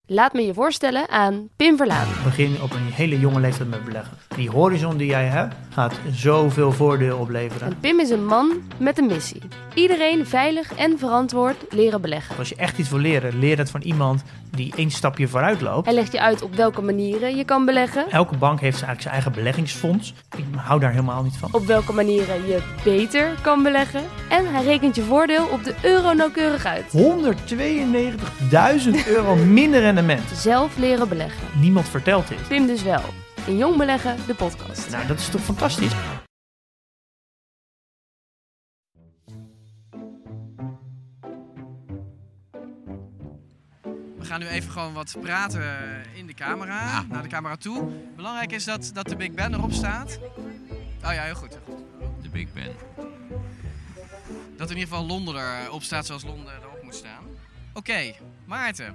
Laat me je voorstellen aan Pim Verlaan. Begin op een hele jonge leeftijd met beleggen. Die horizon die jij hebt, gaat zoveel voordeel opleveren. En Pim is een man met een missie. Iedereen veilig en verantwoord leren beleggen. Als je echt iets wil leren, leer het van iemand die 1 stapje vooruit loopt. Hij legt je uit op welke manieren je kan beleggen. Elke bank heeft eigenlijk zijn eigen beleggingsfonds. Ik hou daar helemaal niet van. Op welke manieren je beter kan beleggen. En hij rekent je voordeel op de euro nauwkeurig uit. 192.000 euro minder rendement. Zelf leren beleggen. Niemand vertelt dit. Pim dus wel. In Jong Beleggen, de podcast. Nou, dat is toch fantastisch? We gaan nu even gewoon wat praten in de camera, naar de camera toe. Belangrijk is dat de Big Ben erop staat. Oh ja, heel goed. De Big Ben. Dat in ieder geval Londen erop staat zoals Londen erop moet staan. Oké, Maarten.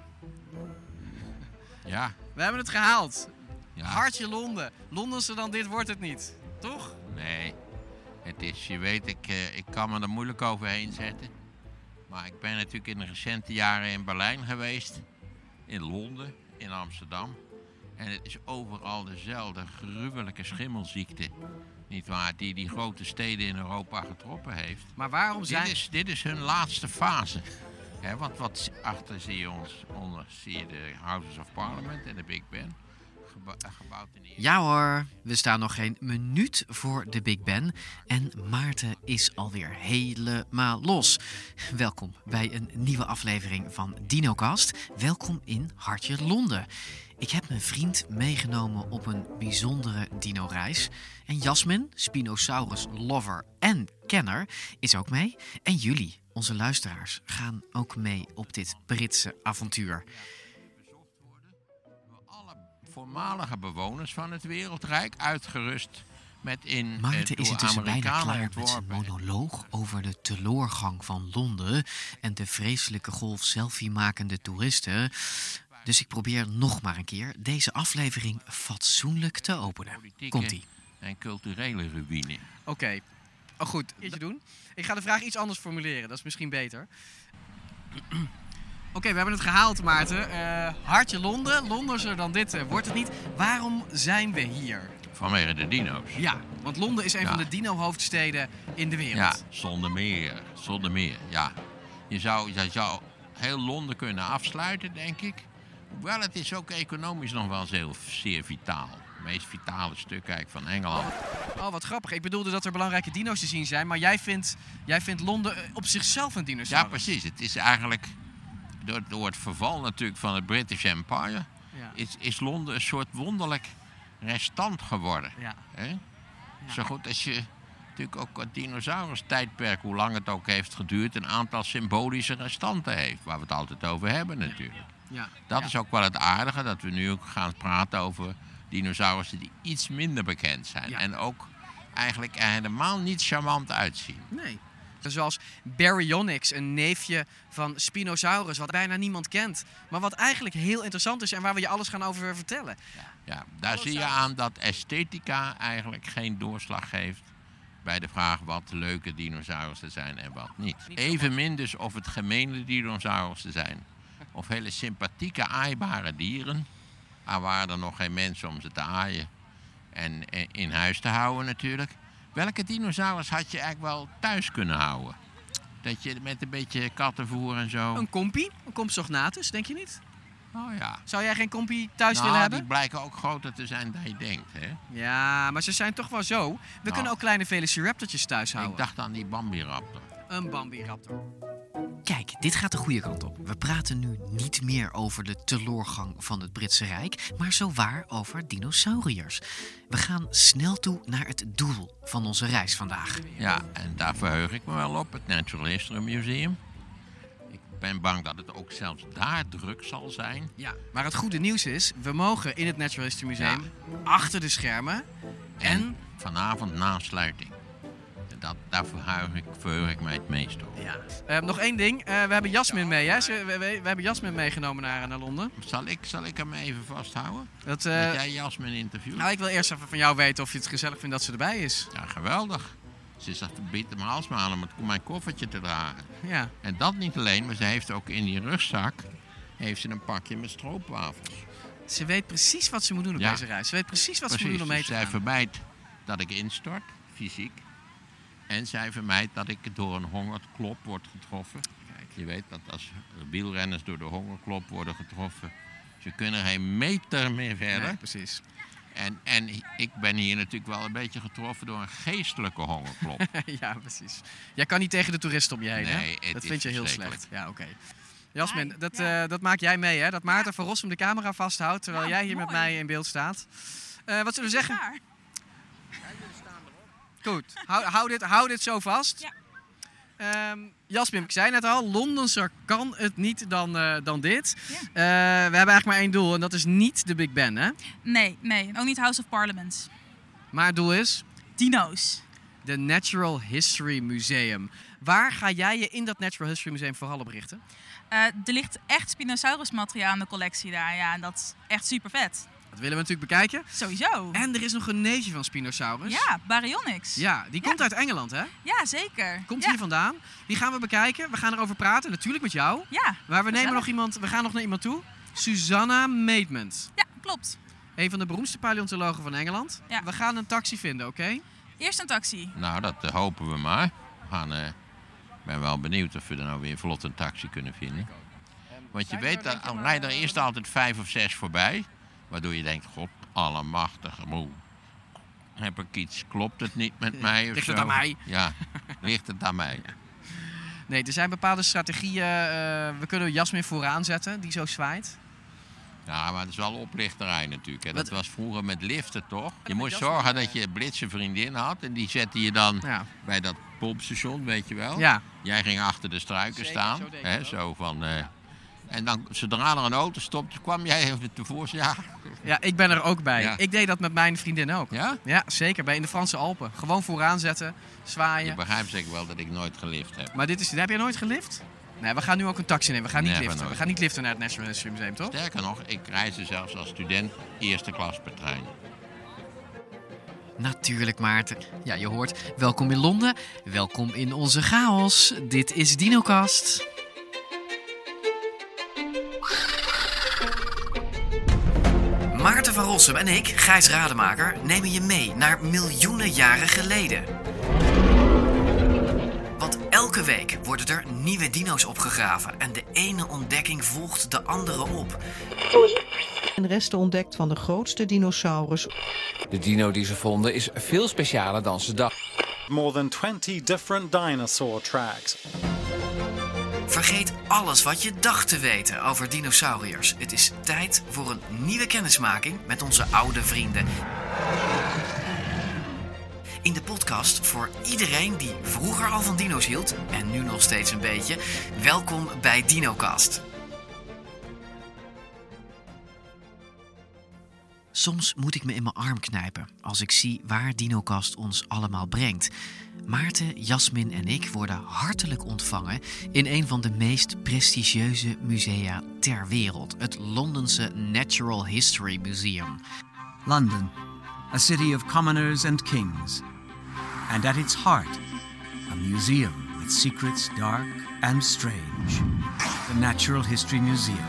Ja. We hebben het gehaald. Ja. Hartje Londen. Londenser dan dit wordt het niet. Toch? Nee. Het is, je weet, ik kan me er moeilijk overheen zetten. Maar ik ben natuurlijk in de recente jaren in Berlijn geweest. In Londen, in Amsterdam. En het is overal dezelfde gruwelijke schimmelziekte. Niet waar, die grote steden in Europa getroffen heeft. Maar waarom zijn... Dit is hun laatste fase. He, want wat achter zie je zie je de Houses of Parliament en de Big Ben. Gebouwd in Ierland. Ja hoor, we staan nog geen minuut voor de Big Ben en Maarten is alweer helemaal los. Welkom bij een nieuwe aflevering van DinoCast. Welkom in Hartje Londen. Ik heb mijn vriend meegenomen op een bijzondere dino-reis. En Jasmin, Spinosaurus-lover en kenner, is ook mee. En jullie, onze luisteraars, gaan ook mee op dit Britse avontuur. Voormalige bewoners van het wereldrijk, uitgerust met in Maarten is intussen bijna klaar met zijn ontworpen monoloog over de teloorgang van Londen en de vreselijke golf selfie-makende toeristen. Dus ik probeer nog maar een keer deze aflevering fatsoenlijk te openen. Komt-ie. En culturele ruïne. Oké. Oh goed, iets doen. Ik ga de vraag iets anders formuleren, dat is misschien beter. Oké, we hebben het gehaald, Maarten. Hartje Londen. Londenser dan dit wordt het niet. Waarom zijn we hier? Vanwege de dino's. Ja, want Londen is een van de dino-hoofdsteden in de wereld. Ja, zonder meer. Ja. Je zou heel Londen kunnen afsluiten, denk ik. Hoewel het is ook economisch nog wel zeer vitaal. Het meest vitale stuk eigenlijk van Engeland. Oh, wat grappig. Ik bedoelde dat er belangrijke dino's te zien zijn, maar jij vindt Londen op zichzelf een dinosaurus. Ja, precies. Het is eigenlijk... Door het verval natuurlijk van het British Empire is Londen een soort wonderlijk restant geworden. Ja. Ja. Zo goed als je natuurlijk ook het dinosaurus-tijdperk, hoe lang het ook heeft geduurd, een aantal symbolische restanten heeft. Waar we het altijd over hebben natuurlijk. Ja. Dat is ook wel het aardige, dat we nu ook gaan praten over dinosaurussen die iets minder bekend zijn. Ja. En ook eigenlijk er helemaal niet charmant uitzien. Nee. Zoals Baryonyx, een neefje van Spinosaurus, wat bijna niemand kent. Maar wat eigenlijk heel interessant is en waar we je alles gaan over vertellen. Ja, daar zie je aan dat esthetica eigenlijk geen doorslag geeft bij de vraag wat leuke dinosaurussen zijn en wat niet. Evenmin dus of het gemene dinosaurussen zijn of hele sympathieke aaibare dieren. Maar waren er nog geen mensen om ze te aaien en in huis te houden natuurlijk. Welke dinosaurus had je eigenlijk wel thuis kunnen houden? Dat je met een beetje kattenvoer en zo... Een kompie? Een Compsognathus, denk je niet? Oh ja. Zou jij geen kompie thuis willen hebben? Die blijken ook groter te zijn dan je denkt, hè? Ja, maar ze zijn toch wel zo. We kunnen ook kleine velociraptortjes thuis houden. Ik dacht aan die Bambiraptor. Een Bambiraptor. Kijk, dit gaat de goede kant op. We praten nu niet meer over de teloorgang van het Britse Rijk, maar zowaar over dinosauriërs. We gaan snel toe naar het doel van onze reis vandaag. Ja, en daar verheug ik me wel op, het Natural History Museum. Ik ben bang dat het ook zelfs daar druk zal zijn. Ja, maar het goede nieuws is, we mogen in het Natural History Museum achter de schermen en vanavond na sluiting. Daar verheug ik mij het meest op. Ja. Nog één ding. We hebben Jasmin mee, hè? We hebben Jasmin meegenomen naar Londen. Zal ik hem even vasthouden? Dat jij Jasmin interviewt? Nou, ik wil eerst even van jou weten of je het gezellig vindt dat ze erbij is. Ja, geweldig. Ze zat een beetje mijn hals om mijn koffertje te dragen. Ja. En dat niet alleen, maar ze heeft ook in die rugzak heeft ze een pakje met stroopwafels. Ze weet precies wat ze moet doen op deze reis. Ze weet precies wat ze moet doen om mee te Zij gaan. vermijdt dat ik instort, fysiek. En zij vermijdt dat ik door een hongerklop word getroffen. Kijk. Je weet dat als wielrenners door de hongerklop worden getroffen, ze kunnen geen meter meer verder. Nee, precies. En ik ben hier natuurlijk wel een beetje getroffen door een geestelijke hongerklop. Ja, precies. Jij kan niet tegen de toeristen om je heen, Nee, hè? het Dat is vind je heel verschrikkelijk. slecht. Ja, oké. Jasmin, dat maak jij mee, hè? Dat Maarten van Rossum de camera vasthoudt, terwijl jij hier met mij in beeld staat. Wat zullen we zeggen? Goed, hou dit zo vast. Ja. Jasmin, ik zei net al, Londenser kan het niet dan dit. Ja. We hebben eigenlijk maar één doel en dat is niet de Big Ben, hè? Nee. Ook niet House of Parliament. Maar het doel is Dino's. de Natural History Museum. Waar ga jij je in dat Natural History Museum vooral op richten? Er ligt echt Spinosaurus materiaal in de collectie daar. Ja, en dat is echt super vet. Dat willen we natuurlijk bekijken. Sowieso. En er is nog een neefje van Spinosaurus. Ja, Baryonyx. Ja, die komt uit Engeland, hè? Ja, zeker. Komt ja. hier vandaan. Die gaan we bekijken. We gaan erover praten, natuurlijk met jou. Ja, Maar we gezellig. gaan nog naar iemand toe. Susanna Maidment. Ja, klopt. Een van de beroemdste paleontologen van Engeland. Ja. We gaan een taxi vinden, oké? Eerst een taxi. Nou, dat hopen we maar. Ik ben wel benieuwd of we er nou weer vlot een taxi kunnen vinden. Want je weet, dan rijden er eerst altijd 5 of 6 voorbij. Waardoor je denkt, god allemachtig, moe. Heb ik iets, klopt het niet met mij of Ligt zo? het aan mij? Ja, ligt het aan mij. Nee, er zijn bepaalde strategieën. We kunnen Jasmin vooraan zetten, die zo zwaait. Ja, maar het is wel oplichterij natuurlijk. Hè. Dat Wat- was vroeger met liften, toch? Je moest Jasmin, zorgen dat je een blitse vriendin had. En die zette je dan Ja. bij dat pompstation, weet je wel. Ja. Jij ging achter de struiken Zeker, staan. zo deed ik Hè, dat. zo van... en dan, zodra er een auto stopte, kwam jij even tevoorschijn. Ja. Ja, ik ben er ook bij. Ja. Ik deed dat met mijn vriendin ook. Ja? Ja, zeker. In de Franse Alpen. Gewoon vooraan zetten, zwaaien. Je begrijpt zeker wel dat ik nooit gelift heb. Maar heb jij nooit gelift? Nee, we gaan nu ook een taxi nemen. We gaan niet Nee, liften. nooit. We gaan niet liften naar het National History Museum, toch? Sterker nog, ik reisde zelfs als student eerste klas per trein. Natuurlijk, Maarten. Ja, je hoort. Welkom in Londen. Welkom in onze chaos. Dit is DinoCast. Maarten van Rossum en ik, Gijs Rademaker, nemen je mee naar miljoenen jaren geleden. Want elke week worden er nieuwe dino's opgegraven en de ene ontdekking volgt de andere op. En resten ontdekt van de grootste dinosaurus. De dino die ze vonden is veel specialer dan ze dachten. More than 20 different dinosaur tracks. Vergeet alles wat je dacht te weten over dinosauriërs. Het is tijd voor een nieuwe kennismaking met onze oude vrienden. In de podcast voor iedereen die vroeger al van dino's hield en nu nog steeds een beetje. Welkom bij DinoCast. Soms moet ik me in mijn arm knijpen als ik zie waar DinoCast ons allemaal brengt. Maarten, Jasmin en ik worden hartelijk ontvangen in een van de meest prestigieuze musea ter wereld. Het Londense Natural History Museum. London, a city of commoners and kings. And at its heart, a museum with secrets dark and strange. The Natural History Museum.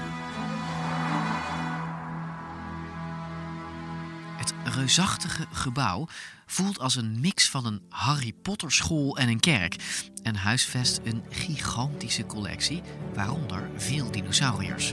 Het reusachtige gebouw voelt als een mix van een Harry Potter school en een kerk. En huisvest een gigantische collectie, waaronder veel dinosauriërs.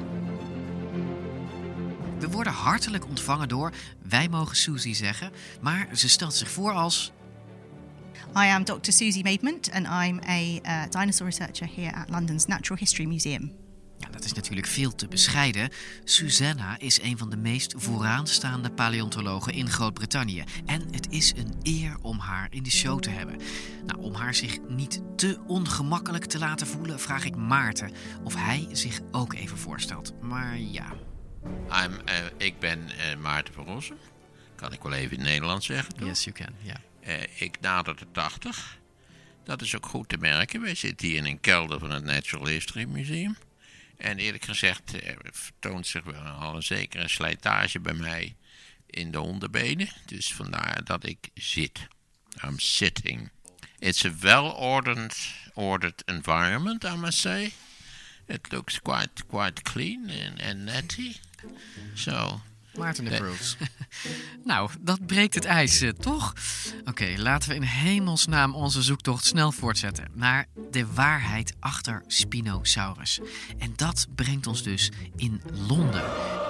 We worden hartelijk ontvangen door, wij mogen Susie zeggen, maar ze stelt zich voor als... I am Dr. Susie Maidment and I'm a dinosaur researcher here at London's Natural History Museum. Ja, dat is natuurlijk veel te bescheiden. Susanna is een van de meest vooraanstaande paleontologen in Groot-Brittannië. En het is een eer om haar in de show te hebben. Nou, om haar zich niet te ongemakkelijk te laten voelen, vraag ik Maarten of hij zich ook even voorstelt. Maar ja... Ik ben Maarten van Rossum. Kan ik wel even in het Nederlands zeggen, toch? Yes, you can, ja. Ik nader de 80. Dat is ook goed te merken. Wij zitten hier in een kelder van het Natural History Museum. En eerlijk gezegd vertoont zich wel al een zekere slijtage bij mij in de onderbenen. Dus vandaar dat ik zit. I'm sitting. It's a well-ordered environment, I must say. It looks quite clean and netty. So... Maarten approves. Nou, dat breekt het ijs, toch? Oké, laten we in hemelsnaam onze zoektocht snel voortzetten naar de waarheid achter Spinosaurus. En dat brengt ons dus in Londen.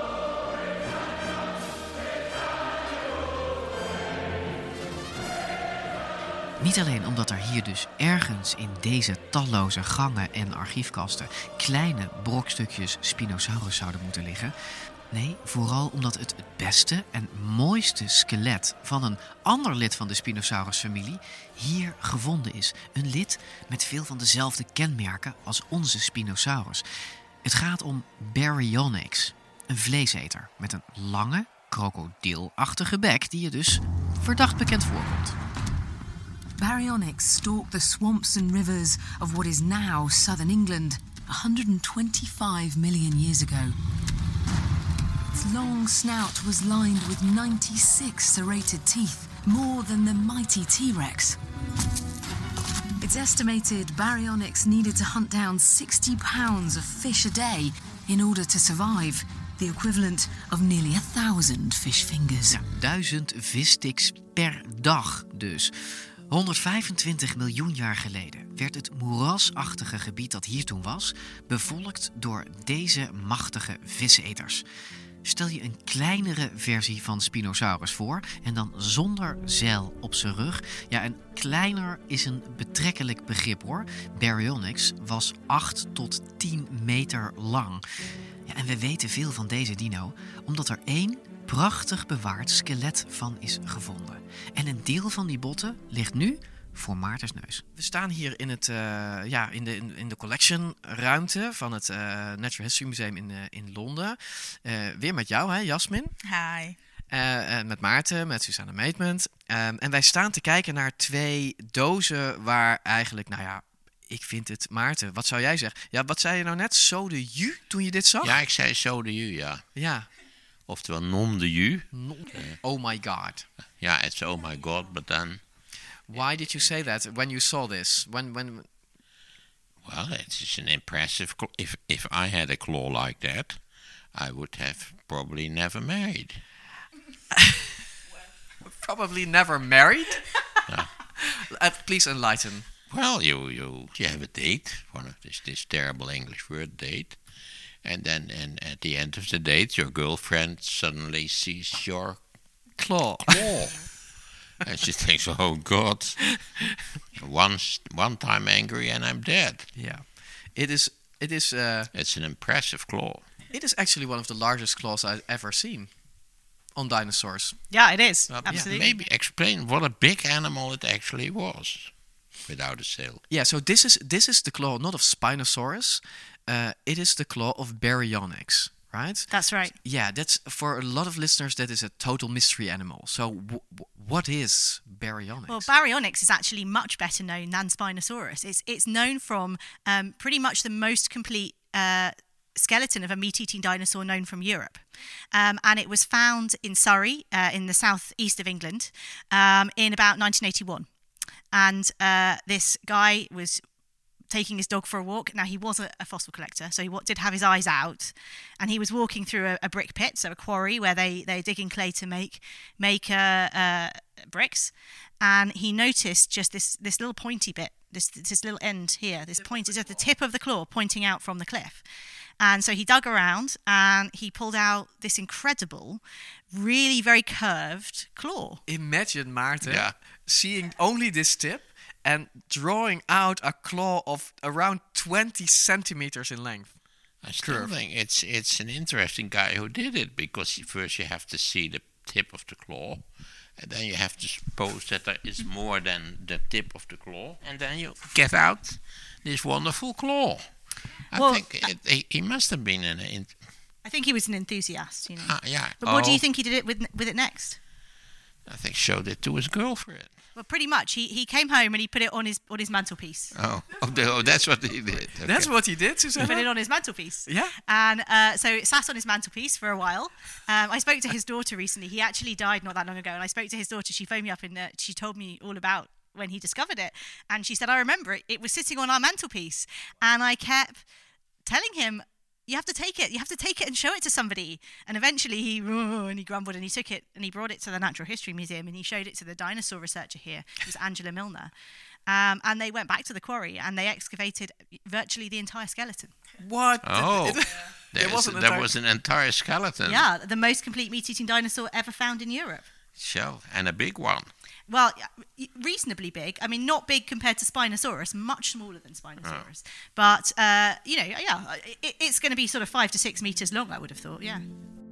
Niet alleen omdat er hier dus ergens in deze talloze gangen en archiefkasten kleine brokstukjes Spinosaurus zouden moeten liggen. Nee, vooral omdat het beste en mooiste skelet van een ander lid van de Spinosaurus-familie hier gevonden is. Een lid met veel van dezelfde kenmerken als onze Spinosaurus. Het gaat om Baryonyx, een vleeseter met een lange, krokodilachtige bek die je dus verdacht bekend voorkomt. Baryonyx stalked the swamps and rivers of what is now southern England 125 million years ago. Its long snout was lined with 96 serrated teeth, more than the mighty T-Rex. It's estimated Baryonyx needed to hunt down 60 pounds of fish a day in order to survive, the equivalent of nearly 1,000 fish fingers. Ja, 1000 vissticks per dag dus. 125 miljoen jaar geleden werd het moerasachtige gebied dat hier toen was bevolkt door deze machtige viseters. Stel je een kleinere versie van Spinosaurus voor en dan zonder zeil op zijn rug. Ja, en kleiner is een betrekkelijk begrip hoor. Baryonyx was 8 tot 10 meter lang. Ja, en we weten veel van deze dino omdat er één prachtig bewaard skelet van is gevonden. En een deel van die botten ligt nu voor Maartens neus. We staan hier in het in de collection-ruimte van het Natural History Museum in Londen. Weer met jou, hè, Jasmin? Hi. Met Maarten, met Susanne Meetment. En wij staan te kijken naar 2 dozen waar eigenlijk, ik vind het, Maarten, wat zou jij zeggen? Ja, wat zei je nou net? So de jus toen je dit zag? Ja, ik zei so de jus, ja. Ja. Oftewel non de jus. Oh my god. Ja, it's oh my god, but then... Why did you say that when you saw this? When? Well, it's an impressive... If I had a claw like that, I would have probably never married. Probably never married? Yeah. Please enlighten. Well, you have a date, one of this terrible English word, date. And then at the end of the date, your girlfriend suddenly sees your claw. And she thinks, oh God, one time angry and I'm dead. Yeah, it is. It's an impressive claw. It is actually one of the largest claws I've ever seen on dinosaurs. Yeah, it is. Absolutely. Maybe explain what a big animal it actually was, without a sail. Yeah, so this is the claw not of Spinosaurus. It is the claw of Baryonyx. Right? That's right. Yeah, that's for a lot of listeners. That is a total mystery animal. So, what is Baryonyx? Well, Baryonyx is actually much better known than Spinosaurus. It's known from pretty much the most complete skeleton of a meat-eating dinosaur known from Europe, and it was found in Surrey, in the southeast of England, in about 1981. And this guy was taking his dog for a walk. Now, he was a fossil collector, so he did have his eyes out, and he was walking through a brick pit, so a quarry where they're digging clay to make bricks, and he noticed just this little pointy bit, this little end here, this point is at the tip of the claw pointing out from the cliff. And so he dug around and he pulled out this incredible, really very curved claw. Imagine, Maarten, seeing only this tip and drawing out a claw of around 20 centimeters in length. I still think it's an interesting guy who did it, because first you have to see the tip of the claw, and then you have to suppose that there is more than the tip of the claw, and then you get out this wonderful claw. I think he must have been I think he was an enthusiast, you know. Yeah. But what do you think he did it with it next? I think showed it to his girlfriend. Well, pretty much. He came home and he put it on his mantelpiece. Oh, that's what he did. Okay. That's what he did, Susanna? He put it on his mantelpiece. Yeah. And so it sat on his mantelpiece for a while. I spoke to his daughter recently. He actually died not that long ago. And I spoke to his daughter. She phoned me up and she told me all about when he discovered it. And she said, I remember it. It was sitting on our mantelpiece. And I kept telling him, you have to take it and show it to somebody. And eventually he grumbled and he took it and he brought it to the Natural History Museum and he showed it to the dinosaur researcher here, it was Angela Milner. And they went back to the quarry and they excavated virtually the entire skeleton. What? Oh, there was an entire skeleton. Yeah, the most complete meat-eating dinosaur ever found in Europe. So, and a big one. Well, reasonably big. I mean, not big compared to Spinosaurus, much smaller than Spinosaurus. Oh. But, it's going to be sort of 5 to 6 meters long, I would have thought, yeah.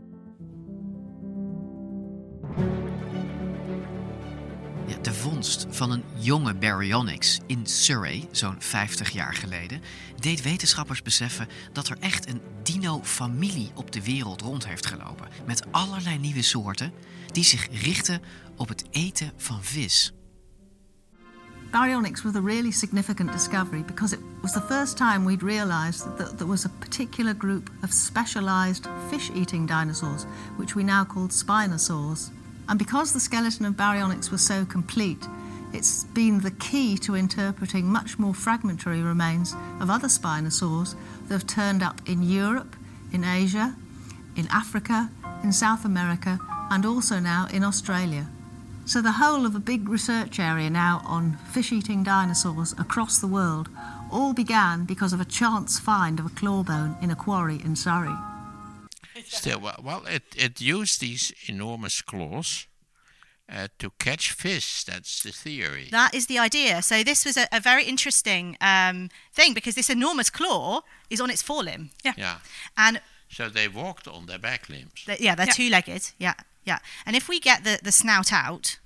Ja, de vondst van een jonge baryonyx in Surrey, zo'n 50 jaar geleden, deed wetenschappers beseffen dat er echt een dino-familie op de wereld rond heeft gelopen. Met allerlei nieuwe soorten die zich richten op het eten van vis. Baryonyx was a really significant discovery because it was the first time we'd realized that there was a particular group of specialized fish-eating dinosaurs, which we now called spinosaurs. And because the skeleton of Baryonyx was so complete, it's been the key to interpreting much more fragmentary remains of other spinosaurs that have turned up in Europe, in Asia, in Africa, in South America, and also now in Australia. So the whole of a big research area now on fish-eating dinosaurs across the world all began because of a chance find of a clawbone in a quarry in Surrey. Still, well, it used these enormous claws to catch fish. That's the theory. That is the idea. So this was a very interesting thing because this enormous claw is on its forelimb. Yeah. And so they walked on their back limbs. They're two-legged. Yeah. And if we get the snout out.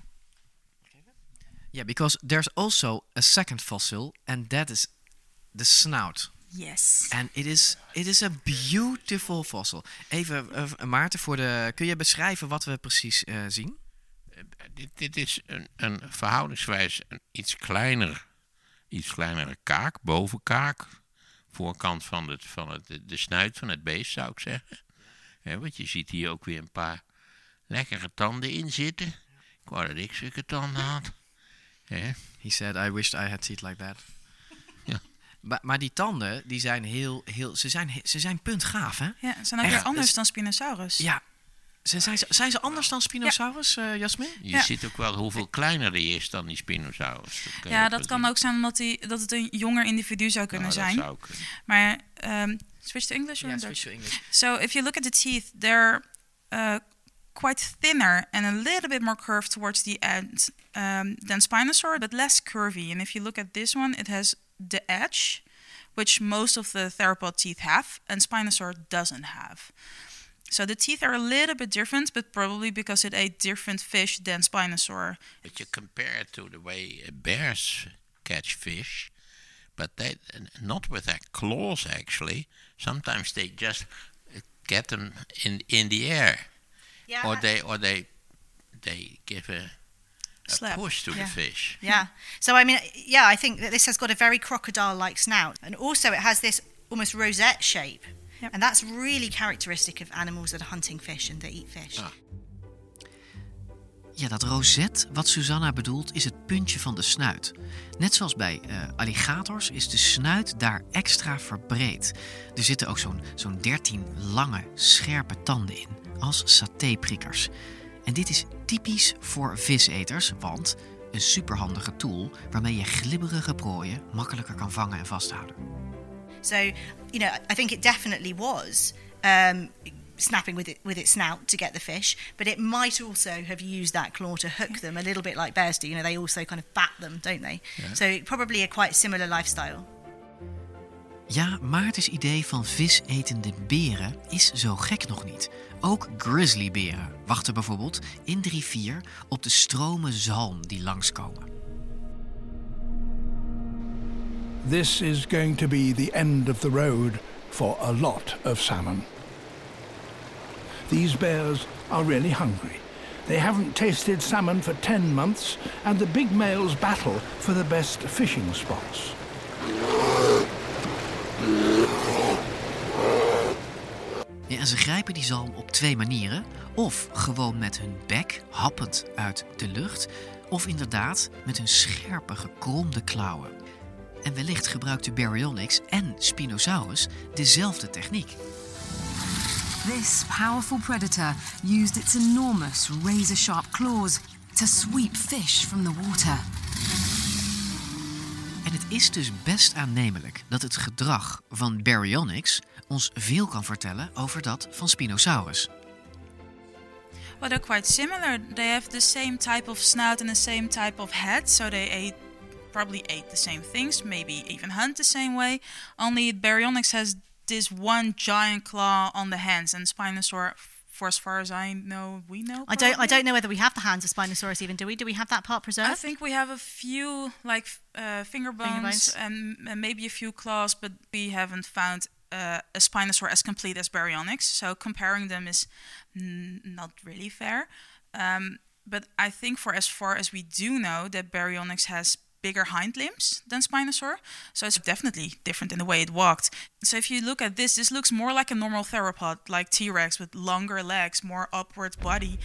Yeah, because there's also a second fossil, and that is the snout. Yes. And it is a beautiful fossil. Even, Maarten, kun je beschrijven wat we precies zien? Dit is een verhoudingswijs een iets kleinere kaak, bovenkaak. Voorkant van de snuit van het beest, zou ik zeggen. Want je ziet hier ook weer een paar lekkere tanden in zitten. Ik wou dat ik zulke tanden had. He said, I wished I had teeth like that. Ja. Maar die tanden, die zijn ze zijn puntgaaf, hè? Ja, ze zijn ook weer anders dan Spinosaurus. Ja. Zijn ze anders dan Spinosaurus, Jasmin? Je ziet ook wel hoeveel kleiner die is dan die Spinosaurus. Dat kan ook zijn omdat dat het een jonger individu zou kunnen zijn. Dat zou kunnen. Maar switch to English? Yeah, switch to English. So if you look at the teeth, they're quite thinner and a little bit more curved towards the end than Spinosaurus, but less curvy. And if you look at this one, it has the edge, which most of the theropod teeth have, and Spinosaurus doesn't have. So the teeth are a little bit different, but probably because it ate different fish than Spinosaurus. But you compare it to the way bears catch fish, but they not with their claws actually. Sometimes they just get them in the air, or they give a push to the fish. Yeah. So I think that this has got a very crocodile-like snout, and also it has this almost rosette shape. Yep. And that's really characteristic of animals that are hunting fish and that eat fish. Ja, dat roset wat Susanna bedoelt is het puntje van de snuit. Net zoals bij alligators is de snuit daar extra verbreed. Er zitten ook zo'n 13 lange, scherpe tanden in, als satéprikkers. En dit is typisch voor viseters, want een superhandige tool waarmee je glibberige prooien makkelijker kan vangen en vasthouden. So, I think it definitely was snapping with its snout to get the fish, but it might also have used that claw to hook them a little bit like bears do. They also kind of bat them, don't they? Yeah. So probably a quite similar lifestyle. Ja, Maartens idee van visetende beren is zo gek nog niet. Ook grizzlyberen wachten bijvoorbeeld in de rivier op de stromen zalm die langskomen. This is going to be the end of the road for a lot of salmon. These bears are really hungry. They haven't tasted salmon for 10 months, and the big males battle for the best fishing spots. Ja, en ze grijpen die zalm op 2 manieren. Of gewoon met hun bek, happend uit de lucht. Of inderdaad met hun scherpe, gekromde klauwen. En wellicht gebruikten Baryonyx en Spinosaurus dezelfde techniek. This powerful predator used its enormous razor-sharp claws to sweep fish from the water. En het is dus best aannemelijk dat het gedrag van Baryonyx ons veel kan vertellen over dat van Spinosaurus. Well, they're quite similar. They have the same type of snout and the same type of head, so they probably ate the same things, maybe even hunt the same way. Only Baryonyx has this one giant claw on the hands, and Spinosaurus, for as far as I know, we know. I don't know whether we have the hands of Spinosaurus even. Do we? Do we have that part preserved? I think we have a few finger bones and maybe a few claws, but we haven't found a Spinosaur as complete as Baryonyx. So comparing them is not really fair. But I think for as far as we do know, that Baryonyx has bigger hind limbs than Spinosaur, so it's definitely different in the way it walked. So if you look at this looks more like a normal theropod, like T-Rex, with longer legs, more upward body.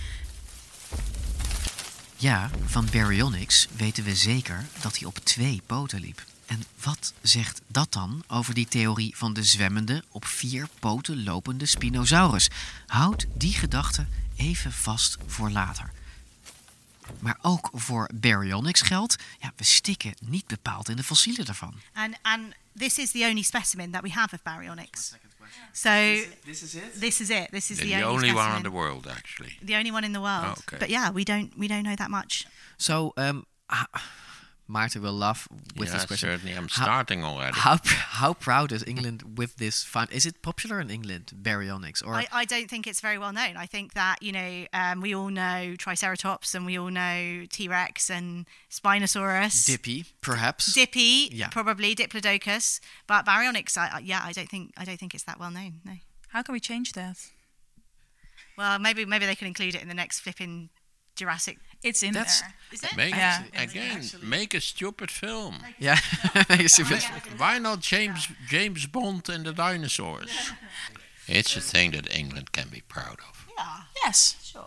Ja, van Baryonyx weten we zeker dat hij op 2 poten liep. En wat zegt dat dan over die theorie van de zwemmende, op 4 poten lopende Spinosaurus? Houd die gedachte even vast voor later. Maar ook voor Baryonyx geldt, we stikken niet bepaald in de fossielen daarvan. And this is the only specimen that we have of Baryonyx. So this is it. This is it. This is the only one in the world, actually. The only one in the world. Oh, okay. But yeah, we don't know that much. So Maarten will laugh with this question. Certainly. I'm starting already. How proud is England with this find? Is it popular in England, Baryonyx? Or I don't think it's very well known. I think that, we all know Triceratops and we all know T-Rex and Spinosaurus. Dippy, perhaps. Dippy, probably Diplodocus. But Baryonyx, I don't think it's that well known. No. How can we change that? Well, maybe they can include it in the next flipping Jurassic. It's in there. Is it? Make a stupid film. Yeah, make a stupid film. Why not James Bond and the dinosaurs? It's a thing that England can be proud of. Yeah. Yes. Sure.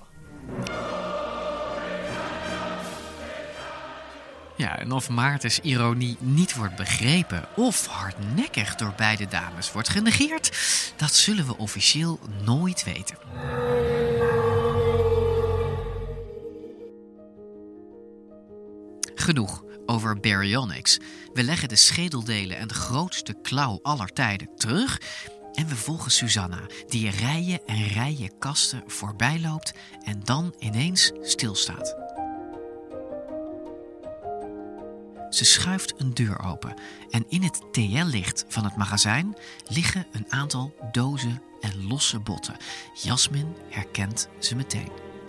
Ja, en of Maartens ironie niet wordt begrepen of hardnekkig door beide dames wordt genegeerd, dat zullen we officieel nooit weten. Genoeg over Baryonyx. We leggen de schedeldelen en de grootste klauw aller tijden terug en we volgen Susanna, die rijen en rijen kasten voorbij loopt en dan ineens stilstaat. Ze schuift een deur open en in het TL-licht van het magazijn liggen een aantal dozen en losse botten. Jasmin herkent ze meteen.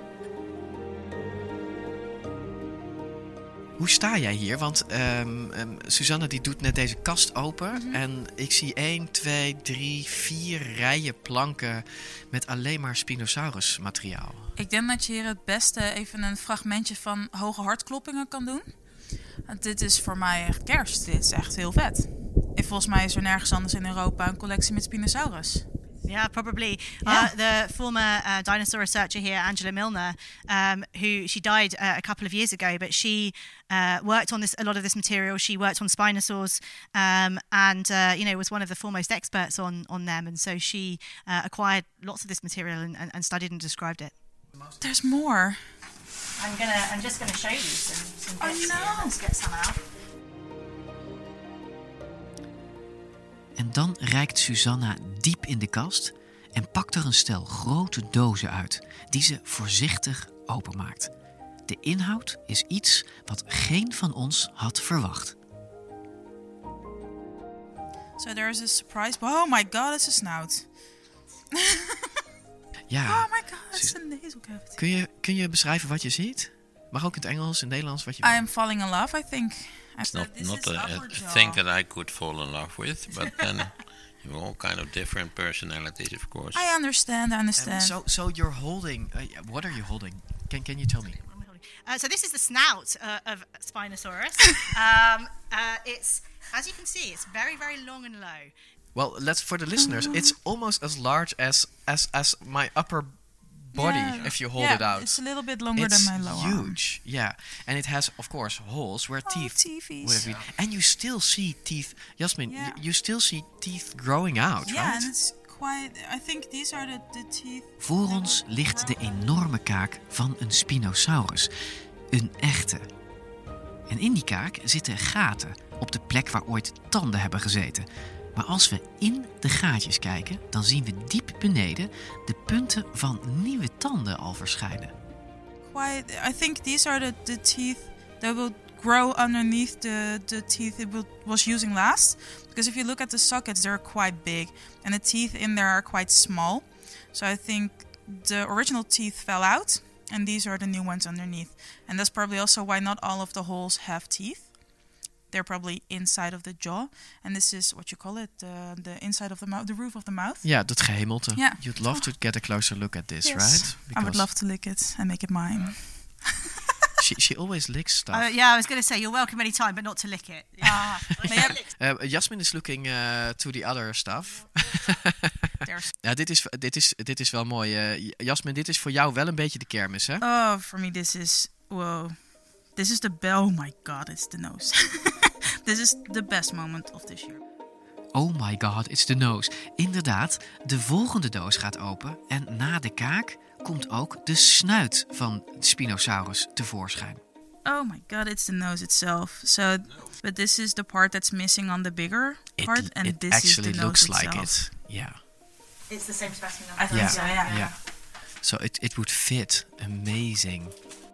Hoe sta jij hier? Want Susanne die doet net deze kast open en ik zie 1, 2, 3, 4 rijen planken met alleen maar Spinosaurus materiaal. Ik denk dat je hier het beste even een fragmentje van hoge hartkloppingen kan doen. Want dit is voor mij echt kerst. Dit is echt heel vet. En volgens mij is er nergens anders in Europa een collectie met Spinosaurus. Yeah, probably. Yeah. The former dinosaur researcher here, Angela Milner, she died a couple of years ago, but she worked on a lot of this material. She worked on Spinosaurs, and was one of the foremost experts on them. And so she acquired lots of this material and studied and described it. There's more. I'm just gonna show you some bits. Oh no! Let's get some out. En dan reikt Susanna diep in de kast en pakt er een stel grote dozen uit, die ze voorzichtig openmaakt. De inhoud is iets wat geen van ons had verwacht. So there's a surprise. Oh my god, it's a snout. Ja. Oh my god, it's a nasal cavity. Kun je beschrijven wat je ziet? Mag ook in het Engels, in het Nederlands, wat je I am falling in love, I think. It's not a thing that I could fall in love with, but then you have all kind of different personalities, of course. I understand. So you're holding. What are you holding? Can you tell me? So this is the snout of Spinosaurus. It's, as you can see, it's very, very long and low. Well, for the listeners, it's almost as large as my upper body if you hold it out. It's a little bit longer than my lower arm. Huge, yeah. And it has, of course, holes where teeth would have been. And you still see teeth, Jasmine, you still see teeth growing out, yeah, right? And it's quite, I think these are the teeth. Voor ons ligt de enorme kaak van een Spinosaurus. Een echte. En in die kaak zitten gaten op de plek waar ooit tanden hebben gezeten. Maar als we in de gaatjes kijken, dan zien we diep beneden de punten van nieuwe tanden al verschijnen. I think these are the teeth that will grow underneath the teeth it was using last. Because if you look at the sockets, they're quite big. And the teeth in there are quite small. So I think the original teeth fell out. And these are the new ones underneath. And that's probably also why not all of the holes have teeth. They're probably inside of the jaw. And this is what you call it, the inside of the mouth, the roof of the mouth. Ja, dat gehemelte. Yeah. You'd love to get a closer look at this, Yes. right? I would love to lick it and make it mine. She always licks stuff. Yeah, I was going to say, you're welcome anytime, but not to lick it. Jasmine is looking to the other stuff. Ja, dit is wel mooi. Jasmine, dit is voor jou wel een beetje de kermis, hè? Oh, for me this is, wow. This is the bell. Oh my god, it's the nose. This is the best moment of this year. Oh my god, it's the nose. Inderdaad, de volgende doos gaat open en na de kaak komt ook de snuit van de Spinosaurus tevoorschijn. Oh my god, it's the nose itself. So, but this is the part that's missing on the bigger part, and this is the nose looks itself. like it. Yeah. It's the same specimen. I think so, yeah. Yeah. So it would fit. Amazing.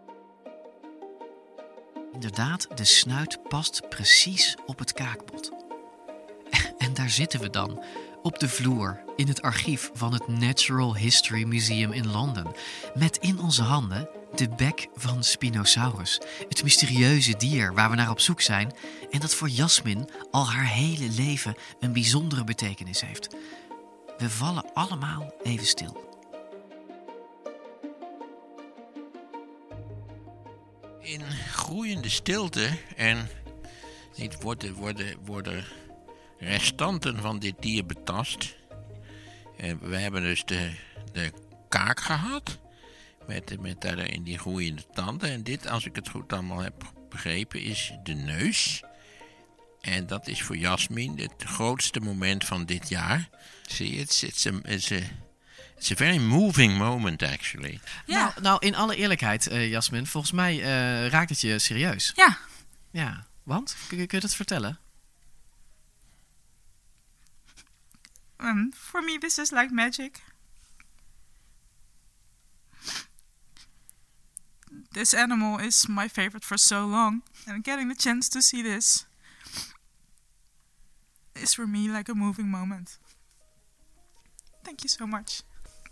Inderdaad, de snuit past precies op het kaakbot. En daar zitten we dan, op de vloer, in het archief van het Natural History Museum in Londen. Met in onze handen de bek van Spinosaurus. Het mysterieuze dier waar we naar op zoek zijn en dat voor Jasmine al haar hele leven een bijzondere betekenis heeft. We vallen allemaal even stil. In groeiende stilte en worden restanten van dit dier betast. We hebben dus de kaak gehad met daarin die groeiende tanden. En dit, als ik het goed allemaal heb begrepen, is de neus. En dat is voor Jasmine het grootste moment van dit jaar. See, it's a very moving moment, actually. Ja. Nou, in alle eerlijkheid, Jasmine, volgens mij raakt het je serieus. Ja. Ja, want? Kun je dat vertellen? For me, this is like magic. This animal is my favorite for so long, and getting the chance to see this is for me like a moving moment. Thank you so much.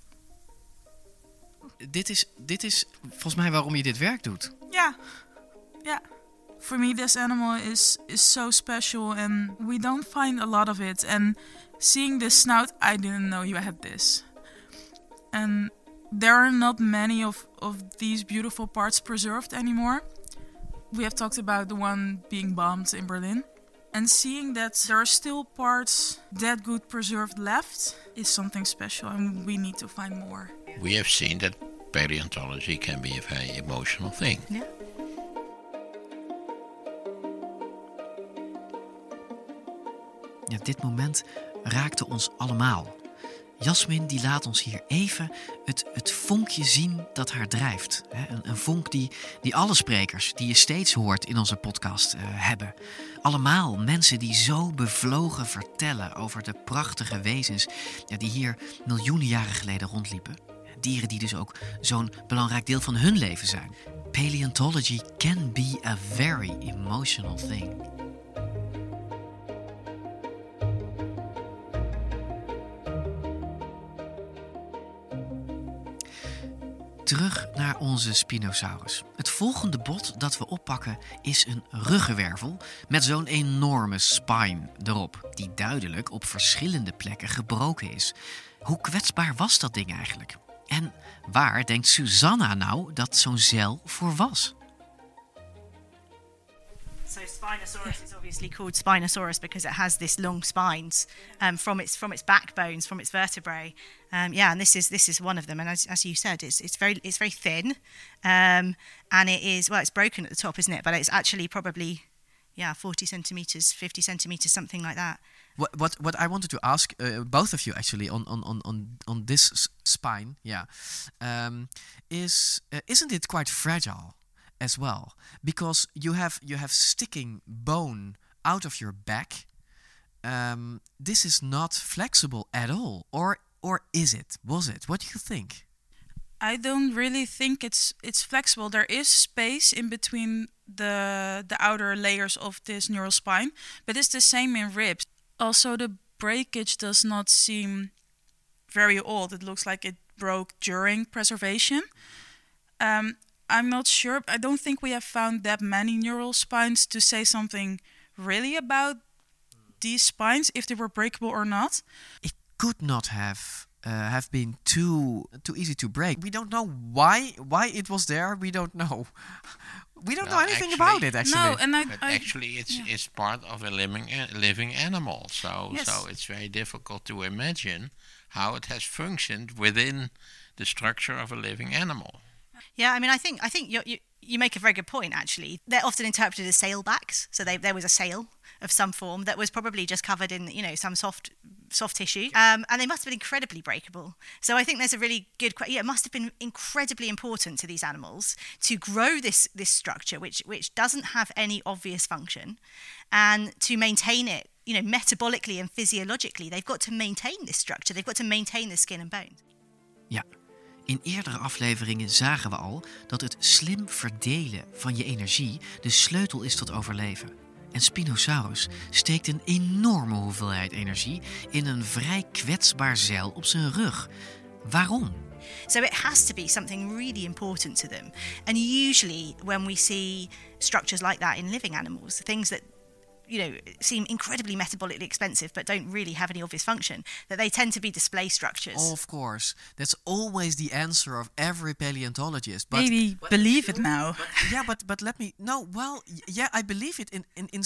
Dit is volgens mij waarom je dit werk doet. Yeah. For me, this animal is so special, and we don't find a lot of it. And seeing this snout, I didn't know you had this. And there are not many of these beautiful parts preserved anymore. We have talked about the one being bombed in Berlin. And seeing that there are still parts that good preserved left is something special, and we need to find more. We have seen that paleontology can be a very emotional thing. Yeah. Ja, dit moment raakte ons allemaal. Jasmine die laat ons hier even het vonkje zien dat haar drijft. Een vonk die alle sprekers die je steeds hoort in onze podcast hebben. Allemaal mensen die zo bevlogen vertellen over de prachtige wezens die hier miljoenen jaren geleden rondliepen. Dieren die dus ook zo'n belangrijk deel van hun leven zijn. Paleontology can be a very emotional thing. Terug naar onze Spinosaurus. Het volgende bot dat we oppakken is een ruggenwervel met zo'n enorme spine erop, die duidelijk op verschillende plekken gebroken is. Hoe kwetsbaar was dat ding eigenlijk? En waar denkt Susanna nou dat zo'n zeil voor was? So Spinosaurus is obviously called Spinosaurus because it has this long spines from its backbones, from its vertebrae. And this is one of them. And as you said, it's very thin, and it is it's broken at the top, isn't it? But it's actually probably 40 centimeters, 50 centimeters, something like that. What I wanted to ask both of you actually on this spine, isn't it quite fragile as well? Because you have sticking bone out of your back. This is not flexible at all, or is it? Was it? What do you think? I don't really think it's flexible. There is space in between the outer layers of this neural spine, but it's the same in ribs. Also, the breakage does not seem very old. It looks like it broke during preservation. I'm not sure. I don't think we have found that many neural spines to say something really about these spines, if they were breakable or not. It could not have been too easy to break. We don't know why it was there. We don't know. We don't know anything about it, actually. No, and it's part of a living animal. So it's very difficult to imagine how it has functioned within the structure of a living animal. Yeah, I mean, I think you make a very good point, actually. They're often interpreted as sailbacks. So there was a sail of some form that was probably just covered in, some soft tissue. And they must have been incredibly breakable. So I think there's a really good... it must have been incredibly important to these animals to grow this structure, which doesn't have any obvious function, and to maintain it, metabolically and physiologically. They've got to maintain this structure. They've got to maintain the skin and bones. Ja. In eerdere afleveringen zagen we al dat het slim verdelen van je energie de sleutel is tot overleven. En Spinosaurus steekt een enorme hoeveelheid energie in een vrij kwetsbaar zeil op zijn rug. Waarom? So it has to be something really important to them. And usually when we see structures like that in living animals, things that seem incredibly metabolically expensive but don't really have any obvious function, that they tend to be display structures. Of course. That's always the answer of every paleontologist. But maybe believe it now. But let me... No, well, yeah, I believe it.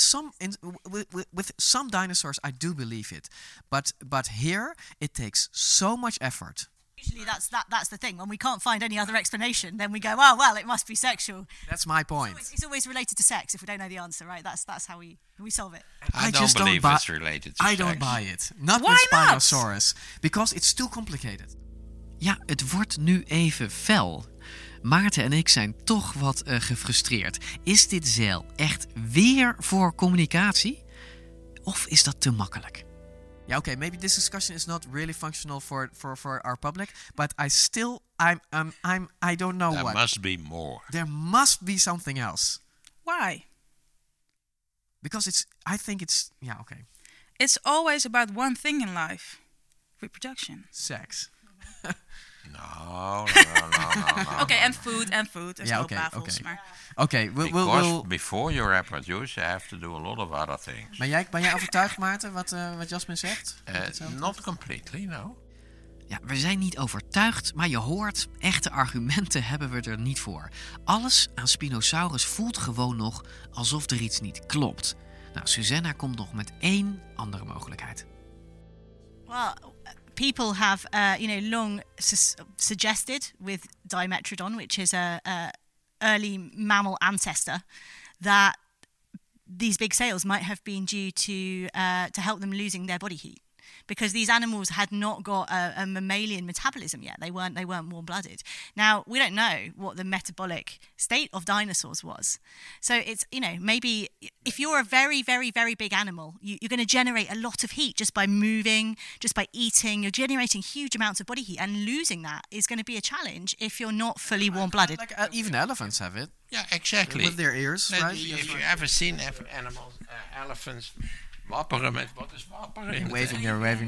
With some dinosaurs, I do believe it. But here, it takes so much effort. Usually that's the thing. When we can't find any other explanation, then we go, oh, well, it must be sexual. That's my point. It's always related to sex if we don't know the answer, right? That's how we solve it. I don't believe it's related to sex. I don't buy it. Not with Spinosaurus. Because it's too complicated. Ja, het wordt nu even fel. Maarten en ik zijn toch wat gefrustreerd. Is dit zeil echt weer voor communicatie? Of is dat te makkelijk? Yeah, okay, maybe this discussion is not really functional for our public, but I don't know what. There must be more. There must be something else. Why? Because I think it's okay. It's always about one thing in life. Reproduction. Sex. No. Okay, and food. There's no baffles. Okay, we'll before you reproduce, you have to do a lot of other things. Ben jij overtuigd, Maarten, wat Jasmin zegt? Not completely, no. Ja, we zijn niet overtuigd, maar je hoort, echte argumenten hebben we er niet voor. Alles aan Spinosaurus voelt gewoon nog alsof er iets niet klopt. Nou, Susanna komt nog met 1 andere mogelijkheid. Well, people have, long suggested with Dimetrodon, which is a early mammal ancestor, that these big sails might have been due to help them losing their body heat, because these animals had not got a mammalian metabolism yet. They weren't warm-blooded. Now, we don't know what the metabolic state of dinosaurs was. So it's, maybe if you're a very, very, very big animal, you're going to generate a lot of heat just by moving, just by eating. You're generating huge amounts of body heat, and losing that is going to be a challenge if you're not fully warm-blooded. Like even elephants have it. Yeah, exactly. With their ears, right? If you ever seen animals, elephants... Wapperen met wat is wapperen? Waving.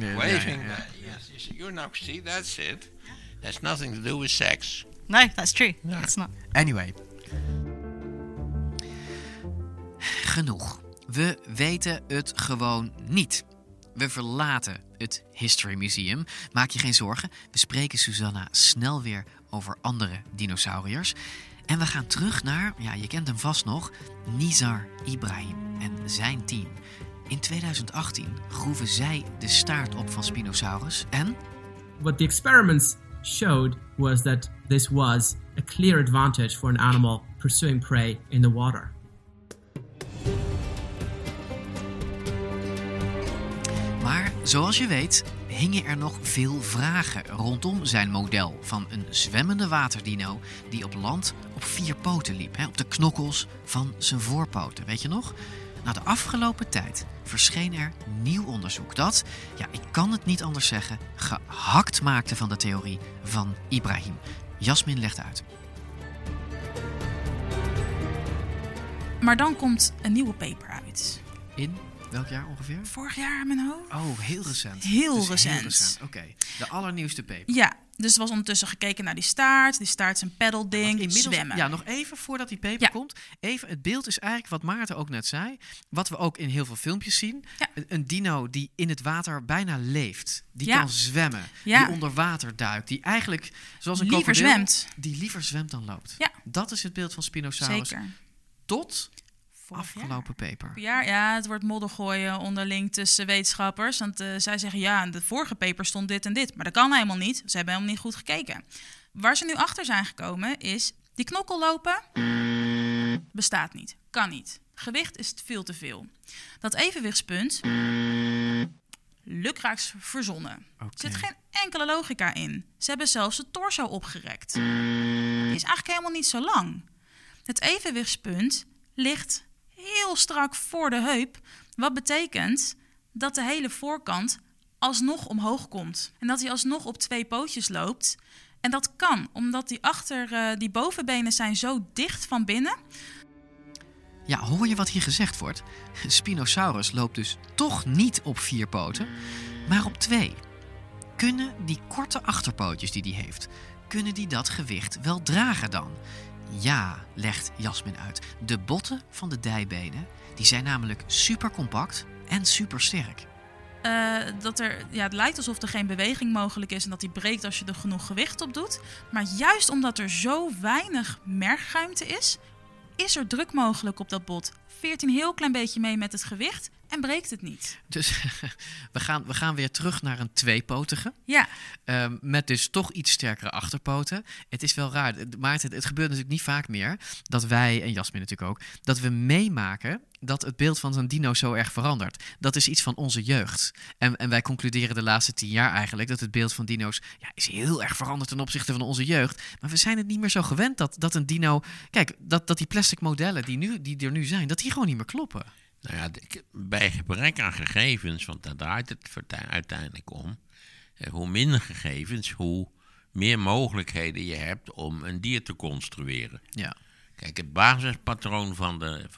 Yes, you now see, that's it. That's nothing to do with sex. No, that's true. No. It's not. Anyway. Genoeg. We weten het gewoon niet. We verlaten het History Museum. Maak je geen zorgen. We spreken Susanna snel weer over andere dinosauriërs. En we gaan terug naar, je kent hem vast nog, Nizar Ibrahim en zijn team. In 2018 groeven zij de staart op van Spinosaurus en... What the experiments showed was that this was a clear advantage for an animal pursuing prey in the water. Maar zoals je weet hingen er nog veel vragen rondom zijn model van een zwemmende waterdino die op land op 4 poten liep, op de knokkels van zijn voorpoten. Weet je nog? Nou, de afgelopen tijd verscheen er nieuw onderzoek dat, ik kan het niet anders zeggen, gehakt maakte van de theorie van Ibrahim. Jasmin legt uit. Maar dan komt een nieuwe paper uit. In welk jaar ongeveer? Vorig jaar in mijn hoofd. Oh, heel recent. Heel recent. Oké, de allernieuwste paper. Ja, dus er was ondertussen gekeken naar die staart. Die staart is een peddelding, zwemmen. Ja, nog even voordat die paper komt. Even, het beeld is eigenlijk wat Maarten ook net zei. Wat we ook in heel veel filmpjes zien. Ja. Een dino die in het water bijna leeft. Die kan zwemmen. Ja. Die onder water duikt. Die eigenlijk, zoals een liever krokodil, zwemt. Die liever zwemt dan loopt. Ja. Dat is het beeld van Spinosaurus. Zeker. Tot... afgelopen paper. Ja, het wordt modder gooien onderling tussen wetenschappers. Want zij zeggen, in de vorige paper stond dit en dit. Maar dat kan helemaal niet. Ze hebben helemaal niet goed gekeken. Waar ze nu achter zijn gekomen is... die knokkellopen bestaat niet. Kan niet. Gewicht is veel te veel. Dat evenwichtspunt... lukraaks verzonnen. Er zit geen enkele logica in. Ze hebben zelfs de torso opgerekt. Die is eigenlijk helemaal niet zo lang. Het evenwichtspunt ligt... heel strak voor de heup. Wat betekent dat de hele voorkant alsnog omhoog komt. En dat hij alsnog op 2 pootjes loopt. En dat kan, omdat die bovenbenen zijn zo dicht van binnen. Ja, hoor je wat hier gezegd wordt? Spinosaurus loopt dus toch niet op 4 poten, maar op 2. Kunnen die korte achterpootjes die hij heeft, kunnen die dat gewicht wel dragen dan? Ja, legt Jasmin uit. De botten van de dijbenen die zijn namelijk super compact en super sterk. Het lijkt alsof er geen beweging mogelijk is en dat die breekt als je er genoeg gewicht op doet. Maar juist omdat er zo weinig mergruimte is er druk mogelijk op dat bot. Veert een heel klein beetje mee met het gewicht en breekt het niet. Dus we gaan weer terug naar een 2-potige. Ja. Met dus toch iets sterkere achterpoten. Het is wel raar, Maarten, het gebeurt natuurlijk niet vaak meer dat wij, en Jasmin natuurlijk ook, dat we meemaken dat het beeld van zo'n dino zo erg verandert. Dat is iets van onze jeugd. En wij concluderen de laatste 10 jaar eigenlijk dat het beeld van dino's is heel erg veranderd ten opzichte van onze jeugd. Maar we zijn het niet meer zo gewend dat een dino... Kijk, dat die plastic modellen die er nu zijn, dat die gewoon niet meer kloppen. Nou ja, bij gebrek aan gegevens, want daar draait het uiteindelijk om. Hoe minder gegevens, hoe meer mogelijkheden je hebt om een dier te construeren. Ja. Kijk, het basispatroon van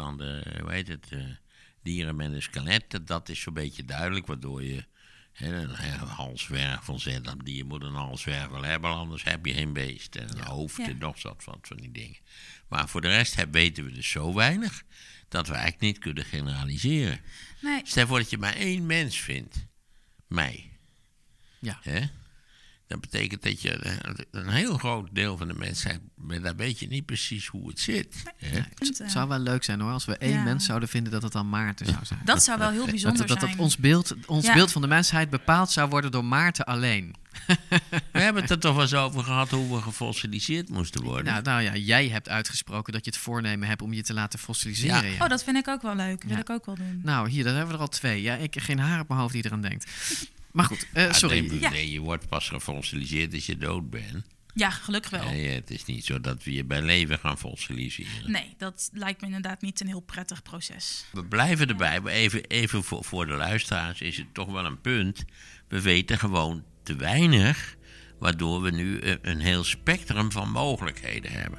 de dieren met een skelet, dat is zo'n beetje duidelijk, waardoor je een halswervel zet. Dat dier moet een halswervel hebben, anders heb je geen beest. En een hoofd en nog wat van die dingen. Maar voor de rest weten we dus zo weinig dat we eigenlijk niet kunnen generaliseren. Nee. Stel voor dat je maar 1 mens vindt. Mij. Ja. Dat betekent dat je een heel groot deel van de mensheid... daar weet je niet precies hoe het zit. Het zou wel leuk zijn hoor, als we 1 mens zouden vinden dat het dan Maarten zou zijn. Dat zou wel heel bijzonder zijn. Dat ons beeld van de mensheid bepaald zou worden door Maarten alleen. We hebben het er toch wel eens over gehad hoe we gefossiliseerd moesten worden. Nou ja, jij hebt uitgesproken dat je het voornemen hebt om je te laten fossiliseren. Ja. Oh, dat vind ik ook wel leuk. Wil ik ook wel doen. Nou, hier, daar hebben we er al 2. Ja, ik heb geen haar op mijn hoofd die eraan denkt. Maar goed, sorry. Nee, je wordt pas gefossiliseerd als je dood bent. Ja, gelukkig wel. Nee, het is niet zo dat we je bij leven gaan fossiliseren. Nee, dat lijkt me inderdaad niet een heel prettig proces. We blijven erbij, maar even voor de luisteraars is het toch wel een punt. We weten gewoon te weinig, waardoor we nu een heel spectrum van mogelijkheden hebben.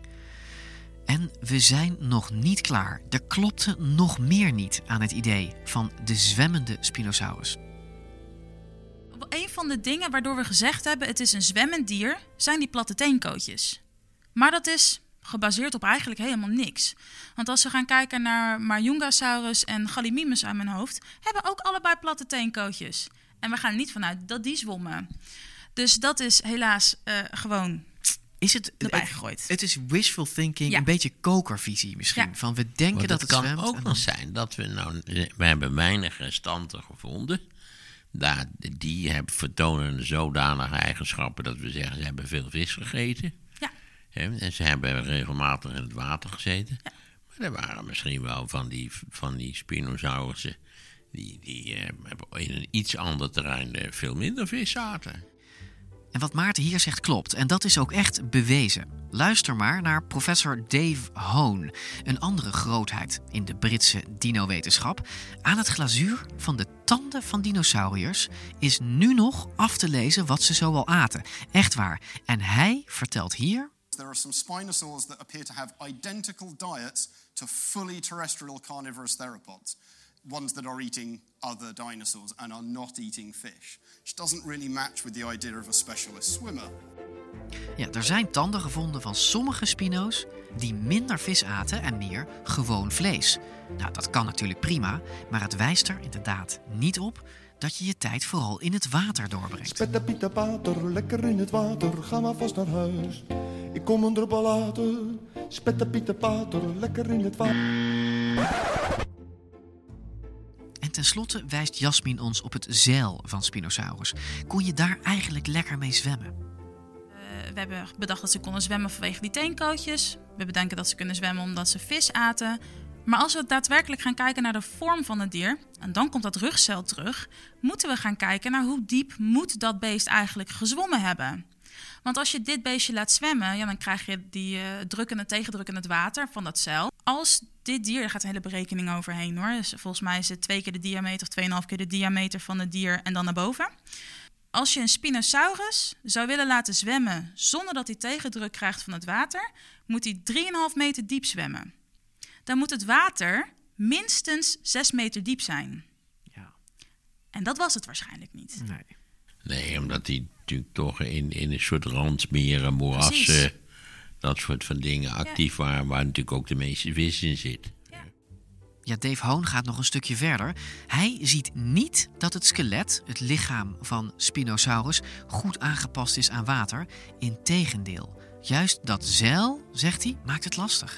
En we zijn nog niet klaar. Er klopte nog meer niet aan het idee van de zwemmende Spinosaurus. Een van de dingen waardoor we gezegd hebben het is een zwemmend dier, zijn die platte teenkootjes. Maar dat is gebaseerd op eigenlijk helemaal niks. Want als we gaan kijken naar Majungasaurus en Gallimimus aan mijn hoofd, hebben ook allebei platte teenkootjes. En we gaan er niet vanuit dat die zwommen. Dus dat is helaas gewoon erbij gegooid. Het is wishful thinking, een beetje kokervisie misschien. Ja. Van we denken dat het kan zwemt. ook nog zijn dat we hebben weinig restanten gevonden. Die vertonen zodanige eigenschappen dat we zeggen ze hebben veel vis gegeten. Ja. En ze hebben regelmatig in het water gezeten. Ja. Maar er waren misschien wel van die Spinosaurussen die in een iets ander terrein veel minder vis aten. En wat Maarten hier zegt klopt. En dat is ook echt bewezen. Luister maar naar professor Dave Hone. Een andere grootheid in de Britse dino-wetenschap. Aan het glazuur van de tanden van dinosauriërs is nu nog af te lezen wat ze zoal aten. Echt waar. En hij vertelt hier... There are some spinosaurs that appear to have identical diets to fully terrestrial carnivorous theropods. Ones that are eating other dinosaurs and are not eating fish. Which doesn't really match with the idea of a specialist swimmer. Ja, er zijn tanden gevonden van sommige spino's die minder vis aten en meer gewoon vlees. Nou, dat kan natuurlijk prima, maar het wijst er inderdaad niet op dat je je tijd vooral in het water doorbrengt. Spetta pieta pater, lekker in het water, ga maar vast naar huis. Ik kom een druppel later, spetta pieta pater, lekker in het water. En tenslotte wijst Jasmin ons op het zeil van Spinosaurus. Kon je daar eigenlijk lekker mee zwemmen? We hebben bedacht dat ze konden zwemmen vanwege die teenkootjes. We bedenken dat ze kunnen zwemmen omdat ze vis aten. Maar als we daadwerkelijk gaan kijken naar de vorm van het dier, en dan komt dat rugzeil terug, moeten we gaan kijken naar hoe diep moet dat beest eigenlijk gezwommen hebben. Want als je dit beestje laat zwemmen, dan krijg je die druk en tegendruk in het water van dat zeil. Als dit dier, er gaat een hele berekening overheen hoor. Dus volgens mij is het 2 keer de diameter of 2,5 keer de diameter van het dier en dan naar boven. Als je een Spinosaurus zou willen laten zwemmen zonder dat hij tegendruk krijgt van het water, moet hij 3,5 meter diep zwemmen. Dan moet het water minstens 6 meter diep zijn. Ja. En dat was het waarschijnlijk niet. Nee, omdat die natuurlijk toch in een soort randmeren, moerassen, dat soort van dingen actief waren, waar natuurlijk ook de meeste vis in zit. Ja, Dave Hone gaat nog een stukje verder. Hij ziet niet dat het skelet, het lichaam van Spinosaurus, goed aangepast is aan water. Integendeel, juist dat zeil, zegt hij, maakt het lastig.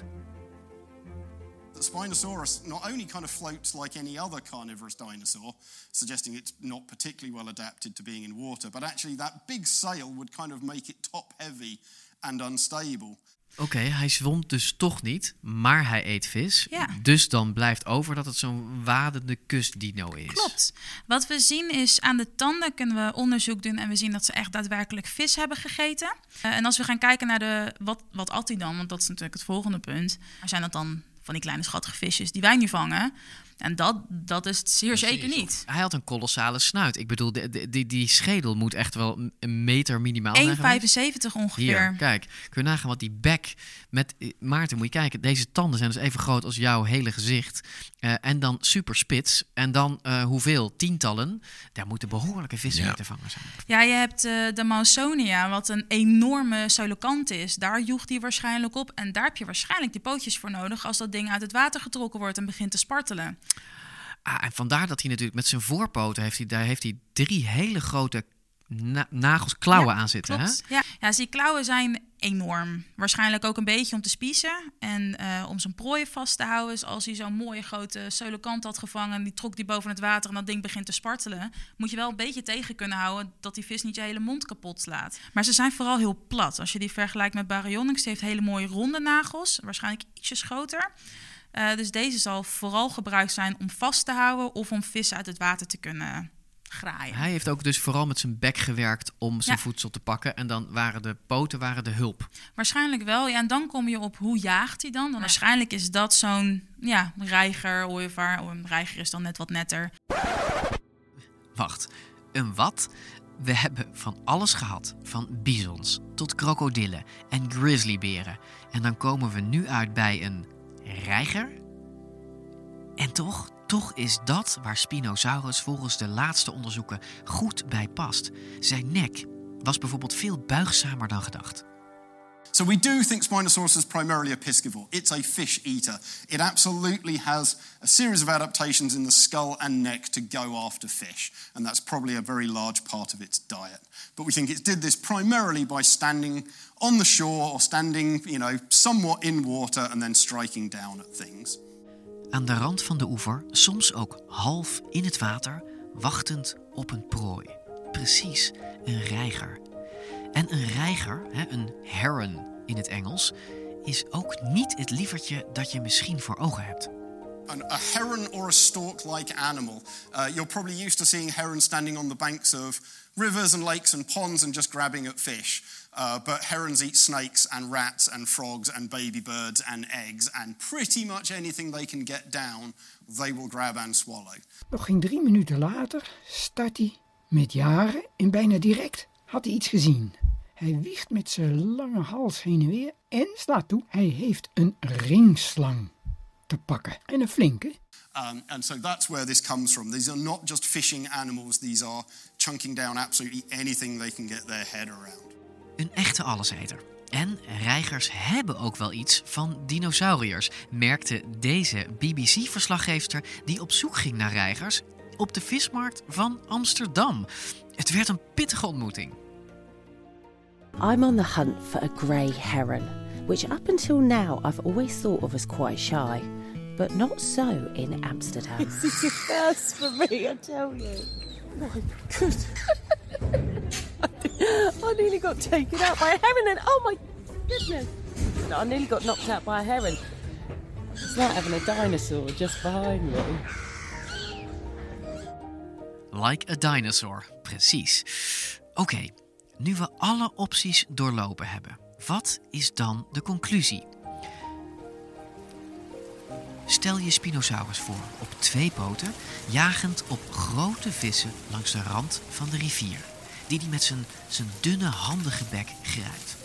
The Spinosaurus not only kind of floats like any other carnivorous dinosaur, suggesting it's not particularly well adapted to being in water, but actually that big sail would kind of make it top heavy and unstable. Oké, hij zwom dus toch niet, maar hij eet vis. Ja. Dus dan blijft over dat het zo'n wadende kustdino is. Klopt. Wat we zien is, aan de tanden kunnen we onderzoek doen en we zien dat ze echt daadwerkelijk vis hebben gegeten. En als we gaan kijken naar wat at hij dan, want dat is natuurlijk het volgende punt. Zijn dat dan van die kleine schattige visjes die wij nu vangen? En dat is het zeer zeker niet. Hij had een kolossale snuit. Ik bedoel, die schedel moet echt wel een meter minimaal zijn. 1,75 ongeveer. Hier, kijk. Kun je nagaan wat die bek met... Maarten, moet je kijken. Deze tanden zijn dus even groot als jouw hele gezicht. En dan super spits. En dan hoeveel? Tientallen. Daar moeten behoorlijke vissen mee te vangen zijn. Ja, je hebt de Mausonia, wat een enorme coelocant is. Daar joegt hij waarschijnlijk op. En daar heb je waarschijnlijk die pootjes voor nodig als dat ding uit het water getrokken wordt en begint te spartelen. En vandaar dat hij natuurlijk met zijn voorpoten heeft hij 3 hele grote nagels, klauwen aan zitten. Klopt. Hè? Ja, dus die klauwen zijn enorm. Waarschijnlijk ook een beetje om te spiezen en om zijn prooi vast te houden. Dus als hij zo'n mooie grote coelocant had gevangen, die trok die boven het water en dat ding begint te spartelen, moet je wel een beetje tegen kunnen houden dat die vis niet je hele mond kapot slaat. Maar ze zijn vooral heel plat. Als je die vergelijkt met Baryonyx, die heeft hele mooie ronde nagels, waarschijnlijk ietsjes groter. Dus deze zal vooral gebruikt zijn om vast te houden of om vissen uit het water te kunnen graaien. Hij heeft ook dus vooral met zijn bek gewerkt om zijn voedsel te pakken. En dan waren de poten de hulp. Waarschijnlijk wel. Ja, en dan kom je op hoe jaagt hij dan. Waarschijnlijk is dat zo'n reiger, ooievaar. Een reiger is dan net wat netter. Wacht, een wat? We hebben van alles gehad. Van bisons tot krokodillen en grizzlyberen. En dan komen we nu uit bij een reiger? En toch is dat waar Spinosaurus volgens de laatste onderzoeken goed bij past. Zijn nek was bijvoorbeeld veel buigzamer dan gedacht. So we do think Spinosaurus is primarily a piscivore. It's a fish eater. It absolutely has a series of adaptations in the skull and neck to go after fish, and that's probably a very large part of its diet. But we think it did this primarily by standing on the shore or standing, somewhat in water and then striking down at things. Aan de rand van de oever, soms ook half in het water, wachtend op een prooi. Precies, een reiger. En een reiger, een heron in het Engels, is ook niet het lievertje dat je misschien voor ogen hebt. A heron or a stork-like animal. You're probably used to seeing herons standing on the banks of rivers and lakes and ponds and just grabbing at fish. But herons eat snakes and rats and frogs and baby birds and eggs, and pretty much anything they can get down, they will grab and swallow. Nog geen 3 minuten later start hij met jaren en bijna direct had hij iets gezien. Hij wiegt met zijn lange hals heen en weer en slaat toe. Hij heeft een ringslang te pakken. En een flinke. And so that's where this comes from. These are not just fishing animals. These are chunking down absolutely anything they can get their head around. Een echte alleseter. En reigers hebben ook wel iets van dinosauriërs, merkte deze BBC-verslaggeefster die op zoek ging naar reigers op de vismarkt van Amsterdam. Het werd een pittige ontmoeting. I'm on the hunt for a grey heron, which up until now I've always thought of as quite shy, but not so in Amsterdam. This is a first for me, I tell you. My goodness. I nearly got taken out by a heron and oh my goodness. I nearly got knocked out by a heron. It's like having a dinosaur just behind me. Like a dinosaur, precies. Oké, nu we alle opties doorlopen hebben, wat is dan de conclusie? Stel je Spinosaurus voor op 2 poten, jagend op grote vissen langs de rand van de rivier, die hij met zijn dunne, handige bek grijpt.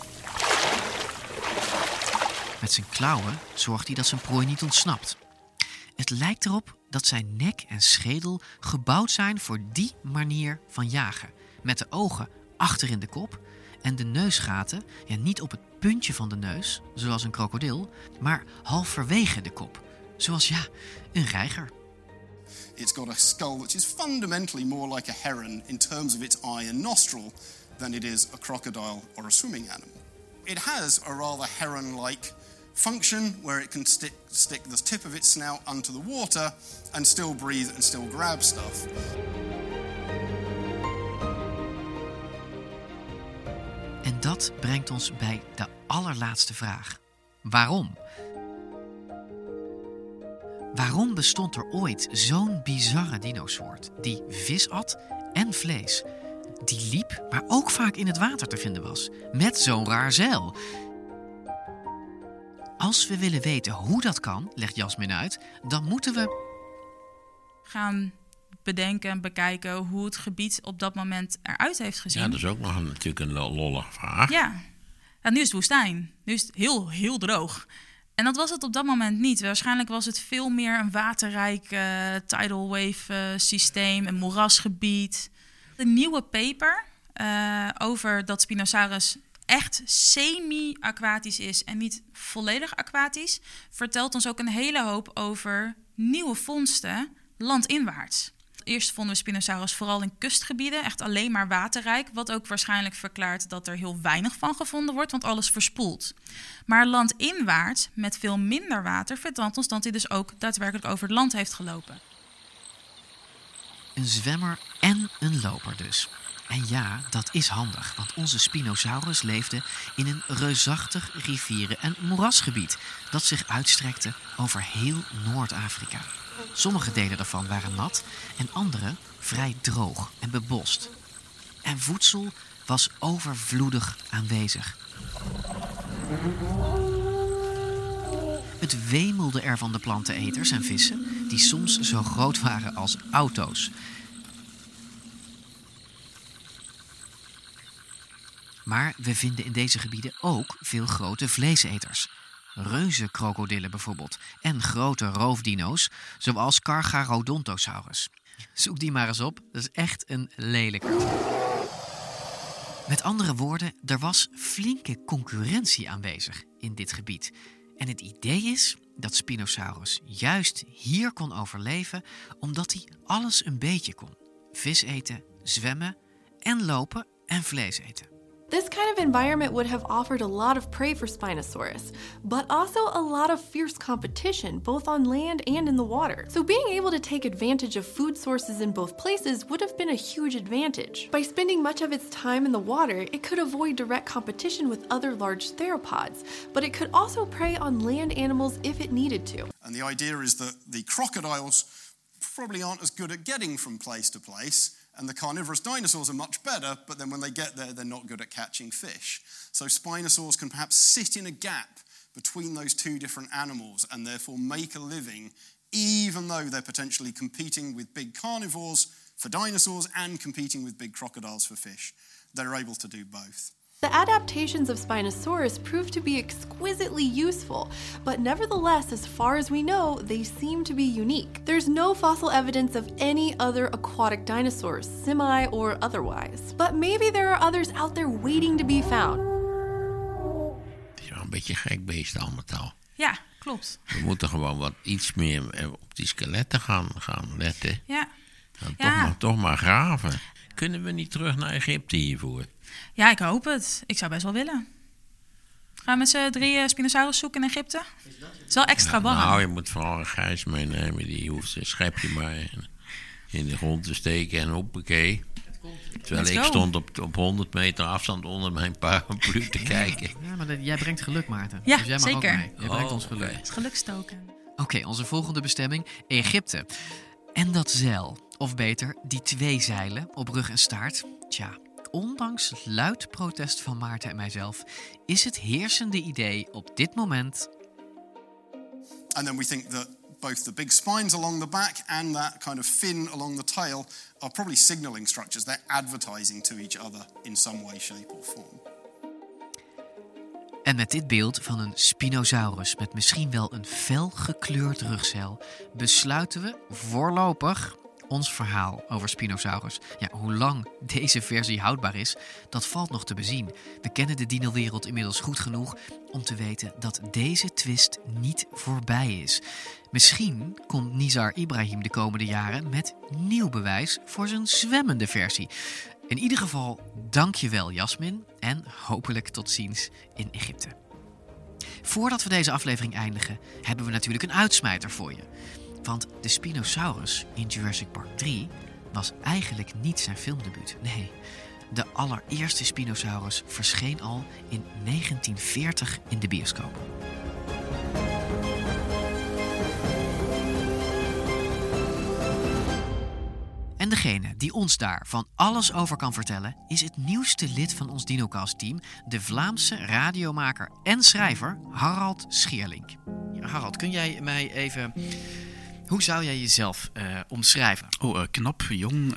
Met zijn klauwen zorgt hij dat zijn prooi niet ontsnapt. Het lijkt erop dat zijn nek en schedel gebouwd zijn voor die manier van jagen, met de ogen achter in de kop en de neusgaten niet op het puntje van de neus, zoals een krokodil, maar halverwege de kop, zoals een reiger. It's got a skull which is fundamentally more like a heron in terms of its eye and nostril than it is a crocodile or a swimming animal. It has a rather heron-like function where it can stick the tip of its snout under the water and still breathe and still grab stuff. En dat brengt ons bij de allerlaatste vraag. Waarom? Waarom bestond er ooit zo'n bizarre dinosoort die vis at en vlees, die liep, maar ook vaak in het water te vinden was, met zo'n raar zeil? Als we willen weten hoe dat kan, legt Jasmin uit, dan moeten we gaan bedenken en bekijken hoe het gebied op dat moment eruit heeft gezien. Ja, dat is ook nog natuurlijk een lollige vraag. Ja, en nu is het woestijn. Nu is het heel, heel droog. En dat was het op dat moment niet. Waarschijnlijk was het veel meer een waterrijk tidal wave systeem, een moerasgebied. Een nieuwe paper over dat Spinosaurus echt semi-aquatisch is en niet volledig aquatisch, vertelt ons ook een hele hoop over nieuwe vondsten landinwaarts. Eerst vonden we Spinosaurus vooral in kustgebieden, echt alleen maar waterrijk, wat ook waarschijnlijk verklaart dat er heel weinig van gevonden wordt, want alles verspoelt. Maar landinwaarts, met veel minder water, vertelt ons dat hij dus ook daadwerkelijk over het land heeft gelopen. Een zwemmer en een loper dus. En ja, dat is handig, want onze Spinosaurus leefde in een reusachtig rivieren- en moerasgebied dat zich uitstrekte over heel Noord-Afrika. Sommige delen daarvan waren nat en andere vrij droog en bebost. En voedsel was overvloedig aanwezig. Het wemelde er van de planteneters en vissen die soms zo groot waren als auto's. Maar we vinden in deze gebieden ook veel grote vleeseters. Reuzenkrokodillen bijvoorbeeld en grote roofdino's zoals Carcharodontosaurus. Zoek die maar eens op, dat is echt een lelijke. Met andere woorden, er was flinke concurrentie aanwezig in dit gebied. En het idee is dat Spinosaurus juist hier kon overleven omdat hij alles een beetje kon. Vis eten, zwemmen en lopen en vlees eten. This kind of environment would have offered a lot of prey for Spinosaurus, but also a lot of fierce competition, both on land and in the water. So being able to take advantage of food sources in both places would have been a huge advantage. By spending much of its time in the water, it could avoid direct competition with other large theropods, but it could also prey on land animals if it needed to. And the idea is that the crocodiles probably aren't as good at getting from place to place, and the carnivorous dinosaurs are much better, but then when they get there, they're not good at catching fish. So Spinosaurs can perhaps sit in a gap between those two different animals and therefore make a living, even though they're potentially competing with big carnivores for dinosaurs and competing with big crocodiles for fish. They're able to do both. The adaptations of Spinosaurus proved to be exquisitely useful, but nevertheless, as far as we know, they seem to be unique. There's no fossil evidence of any other aquatic dinosaurs, semi or otherwise. But maybe there are others out there waiting to be found. Het is wel een beetje gek beest al met al. Ja, klopt. We moeten gewoon iets meer op die skeletten gaan letten. Ja. Toch maar graven. Kunnen we niet terug naar Egypte hiervoor? Ja, ik hoop het. Ik zou best wel willen. Gaan we met z'n 3 Spinosaurus zoeken in Egypte? Het is wel extra warm. Nou, je moet vooral een Gijs meenemen. Die hoeft zijn schepje maar in de grond te steken en hoppakee. Terwijl ik stond op 100 meter afstand onder mijn paraplu te kijken. Ja, maar jij brengt geluk, Maarten. Ja, dus jij mag zeker. Ook mee. Jij brengt ons geluk. Het is gelukstoken. Oké, onze volgende bestemming, Egypte. En dat zeil, of beter, die 2 zeilen op rug en staart. Tja, ondanks luid protest van Maarten en mijzelf is het heersende idee op dit moment. And then we think that both the big spines along the back and that kind of fin along the tail are probably signaling structures. They're advertising to each other in some way, shape or form. En met dit beeld van een Spinosaurus met misschien wel een fel gekleurd rugzeil besluiten we voorlopig ons verhaal over Spinosaurus. Ja, hoe lang deze versie houdbaar is, dat valt nog te bezien. We kennen de dinowereld inmiddels goed genoeg om te weten dat deze twist niet voorbij is. Misschien komt Nizar Ibrahim de komende jaren met nieuw bewijs voor zijn zwemmende versie. In ieder geval, dankjewel Jasmin en hopelijk tot ziens in Egypte. Voordat we deze aflevering eindigen, hebben we natuurlijk een uitsmijter voor je. Want de Spinosaurus in Jurassic Park 3 was eigenlijk niet zijn filmdebuut. Nee, de allereerste Spinosaurus verscheen al in 1940 in de bioscoop. En degene die ons daar van alles over kan vertellen is het nieuwste lid van ons DinoCast-team, de Vlaamse radiomaker en schrijver Harald Scheerlink. Ja, Harald, kun jij mij even... Hoe zou jij jezelf omschrijven? Knap, jong.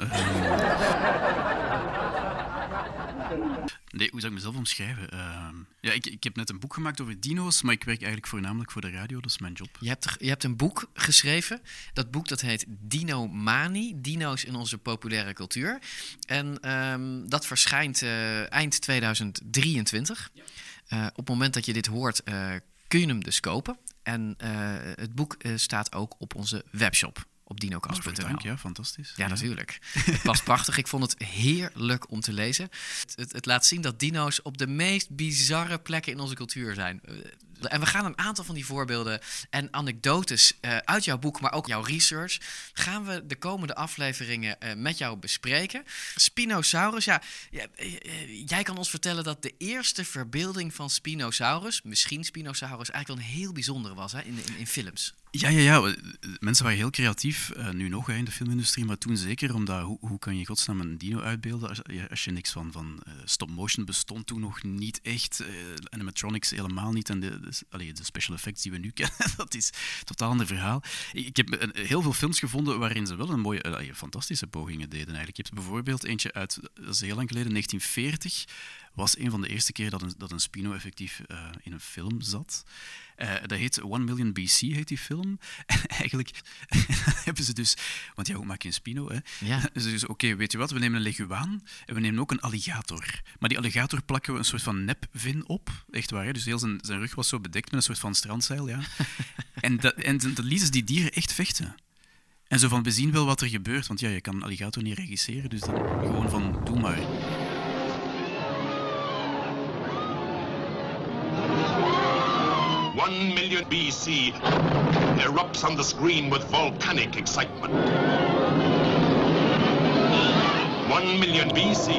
Nee, hoe zou ik mezelf omschrijven? Ik heb net een boek gemaakt over dino's, maar ik werk eigenlijk voornamelijk voor de radio, dat is mijn job. Je hebt een boek geschreven. Dat boek dat heet Dinomanie, Dino's in onze populaire cultuur. En dat verschijnt eind 2023. Op het moment dat je dit hoort, kun je hem dus kopen. En het boek staat ook op onze webshop. Op dinocast.nl. Ja, fantastisch. Ja, natuurlijk. Het past prachtig. Ik vond het heerlijk om te lezen. Het laat zien dat dino's op de meest bizarre plekken in onze cultuur zijn. En we gaan een aantal van die voorbeelden en anekdotes uit jouw boek, maar ook jouw research, gaan we de komende afleveringen met jou bespreken. Spinosaurus, jij kan ons vertellen dat de eerste verbeelding van Spinosaurus, misschien Spinosaurus, eigenlijk wel een heel bijzondere was in films. Ja. Mensen waren heel creatief, nu nog in de filmindustrie, maar toen zeker, omdat hoe kan je godsnaam een dino uitbeelden als je niks van stop-motion bestond toen nog niet echt, animatronics helemaal niet, en de special effects die we nu kennen, dat is een totaal ander verhaal. Ik heb heel veel films gevonden waarin ze wel een mooie, fantastische pogingen deden eigenlijk. Je hebt bijvoorbeeld eentje uit, dat is heel lang geleden, 1940, was een van de eerste keer dat een Spino effectief in een film zat. Dat heet 1 Million BC, heet die film. En eigenlijk hebben ze dus... Want hoe maak je een Spino, hè? Ja. Dus oké, weet je wat, we nemen een leguaan en we nemen ook een alligator. Maar die alligator plakken we een soort van nepvin op. Echt waar, hè? Dus heel zijn rug was zo bedekt met een soort van strandzeil, ja. en dat lieten die dieren echt vechten. En zo van, we zien wel wat er gebeurt. Want ja, je kan een alligator niet regisseren, dus dan gewoon van, doe maar. One million BC erupts on the screen with volcanic excitement. 1 million BC.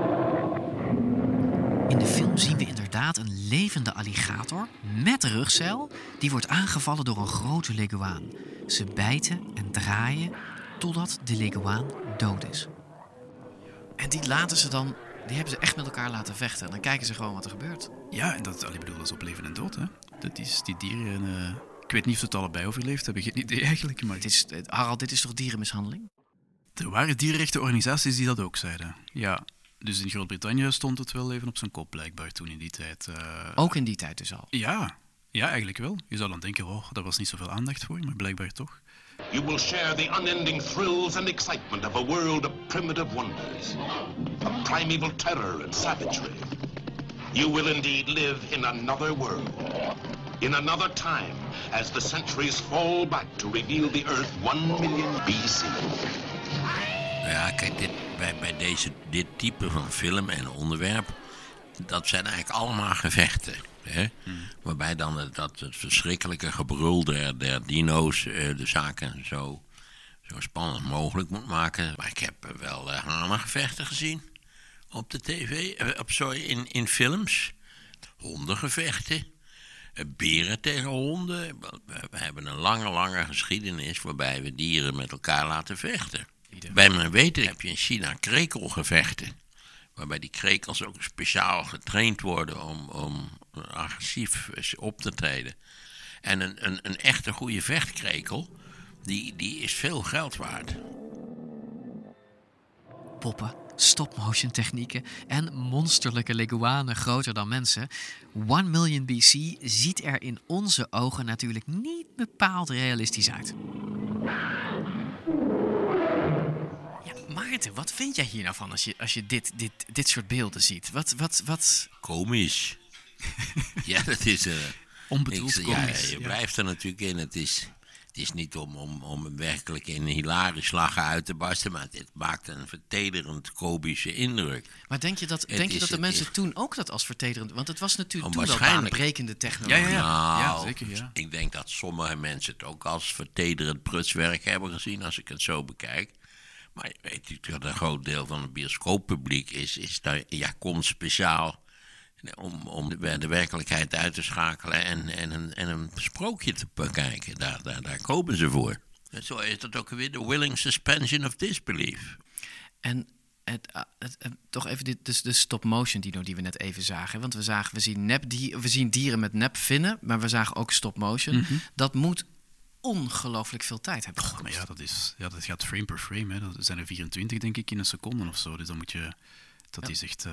In de film zien we inderdaad een levende alligator met rugzeil. Die wordt aangevallen door een grote leguaan. Ze bijten en draaien totdat de leguaan dood is. En die hebben ze echt met elkaar laten vechten. En dan kijken ze gewoon wat er gebeurt. Ja, en dat is op leven en dood, hè. Dat is die dieren... ik weet niet of ze het allebei overleefd hebben, geen idee eigenlijk. Maar... Harald, dit is toch dierenmishandeling? Er waren dierenrechtenorganisaties die dat ook zeiden. Ja, dus in Groot-Brittannië stond het wel even op zijn kop, blijkbaar, toen in die tijd. Ook in die tijd dus al? Ja, eigenlijk wel. Je zou dan denken, daar was niet zoveel aandacht voor, maar blijkbaar toch. You will share the unending thrills and excitement of a world of primitive wonders, of primeval terror and savagery. You will indeed live in another world, in another time, as the centuries fall back to reveal the Earth 1 million BC. Ja, kijk, bij dit type van film en onderwerp, dat zijn eigenlijk allemaal gevechten. Hè? Waarbij dan het verschrikkelijke gebrul der dino's de zaken zo spannend mogelijk moet maken. Maar ik heb wel hanengevechten gezien op de tv, in films. Hondengevechten, beren tegen honden. We hebben een lange geschiedenis waarbij we dieren met elkaar laten vechten. Bij mijn weten heb je in China krekelgevechten. Waarbij die krekels ook speciaal getraind worden om agressief op te treden. En een echte goede vechtkrekel, die is veel geld waard. Poppen, stop-motion technieken en monsterlijke leguanen groter dan mensen. 1 Million BC ziet er in onze ogen natuurlijk niet bepaald realistisch uit. Maarten, wat vind jij hier nou van als je dit soort beelden ziet? Wat? Komisch. Ja, dat is... onbedoeld komisch. Ja, je blijft er natuurlijk in. Het is niet om werkelijk in hilarisch lachen uit te barsten, maar het maakt een vertederend komische indruk. Maar denk je dat de mensen toen ook dat als vertederend... Want het was natuurlijk toen wel waarschijnlijk baanbrekende technologie. Ja, zeker, ja. Ik denk dat sommige mensen het ook als vertederend prutswerk hebben gezien, als ik het zo bekijk. Maar weet u dat een groot deel van het bioscooppubliek is daar, komt speciaal om de werkelijkheid uit te schakelen en een sprookje te bekijken. Daar kopen ze voor. En zo is dat ook weer de willing suspension of disbelief. En toch even de stop-motion dino die we net even zagen. Want we zien dieren met nepvinnen, maar we zagen ook stop-motion. Mm-hmm. Dat moet ongelooflijk veel tijd hebben gekost. Maar dat gaat frame per frame. Hè. Dat zijn er 24, denk ik, in een seconde of zo. Dus dan moet je... Dat is echt...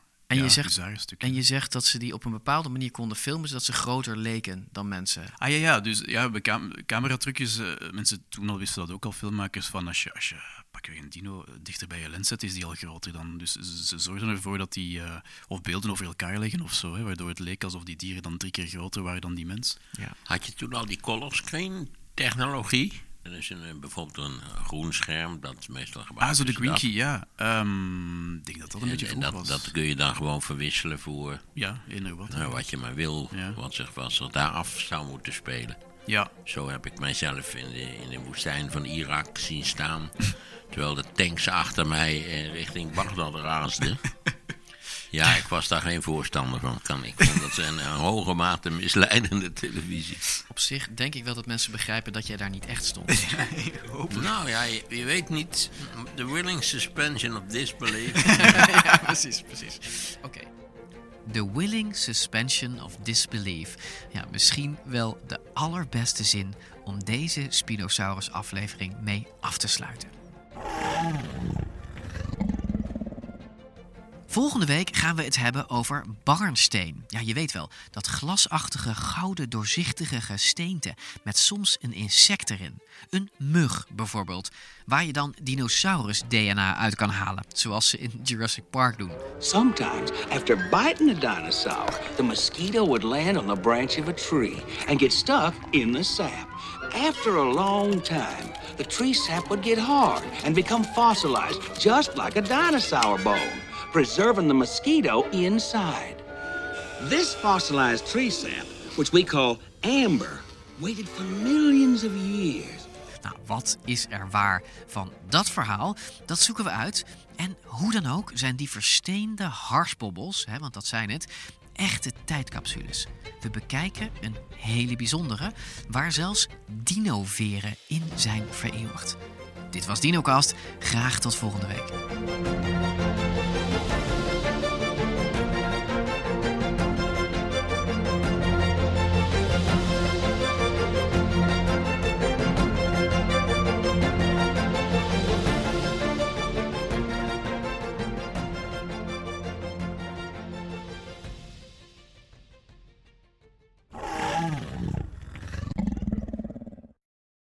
En je zegt dat ze die op een bepaalde manier konden filmen, zodat ze groter leken dan mensen. Dus cameratrucjes, mensen toen al wisten dat ook al, filmmakers, van als je pak je een dino dichter bij je lens zet, is die al groter dan. Dus ze zorgden ervoor dat die of beelden over elkaar liggen of zo, hè, waardoor het leek alsof die dieren dan 3 keer groter waren dan die mens. Ja. Had je toen al die color screen technologie? Er is bijvoorbeeld een groen scherm dat meestal gebruikt zo de green key, ja. Ik denk dat een beetje vroeg was. Dat kun je dan gewoon verwisselen voor wat je maar wil, wat zich daar af zou moeten spelen. Ja. Zo heb ik mijzelf in de woestijn van Irak zien staan, terwijl de tanks achter mij richting Bagdad raasden. Ja, ik was daar geen voorstander van. Ik vond dat een hoge mate misleidende televisie. Op zich denk ik wel dat mensen begrijpen dat jij daar niet echt stond. Nou ja, je weet niet. The willing suspension of disbelief. Ja, precies. Oké. The willing suspension of disbelief. Ja, misschien wel de allerbeste zin om deze Spinosaurus aflevering mee af te sluiten. Volgende week gaan we het hebben over barnsteen. Ja, je weet wel, dat glasachtige, gouden, doorzichtige gesteente met soms een insect erin. Een mug bijvoorbeeld, waar je dan dinosaurus-DNA uit kan halen, zoals ze in Jurassic Park doen. Sometimes, after biting a dinosaur, the mosquito would land on the branch of a tree and get stuck in the sap. After a long time, the tree sap would get hard and become fossilized, just like a dinosaur bone, preserving the mosquito inside. This fossilized tree sap, which we call amber, waited for millions of years. Nou, wat is er waar van dat verhaal? Dat zoeken we uit. En hoe dan ook zijn die versteende harsbobbels, want dat zijn het, echte tijdcapsules. We bekijken een hele bijzondere, waar zelfs dinoveren in zijn vereeuwigd. Dit was DinoCast. Graag tot volgende week.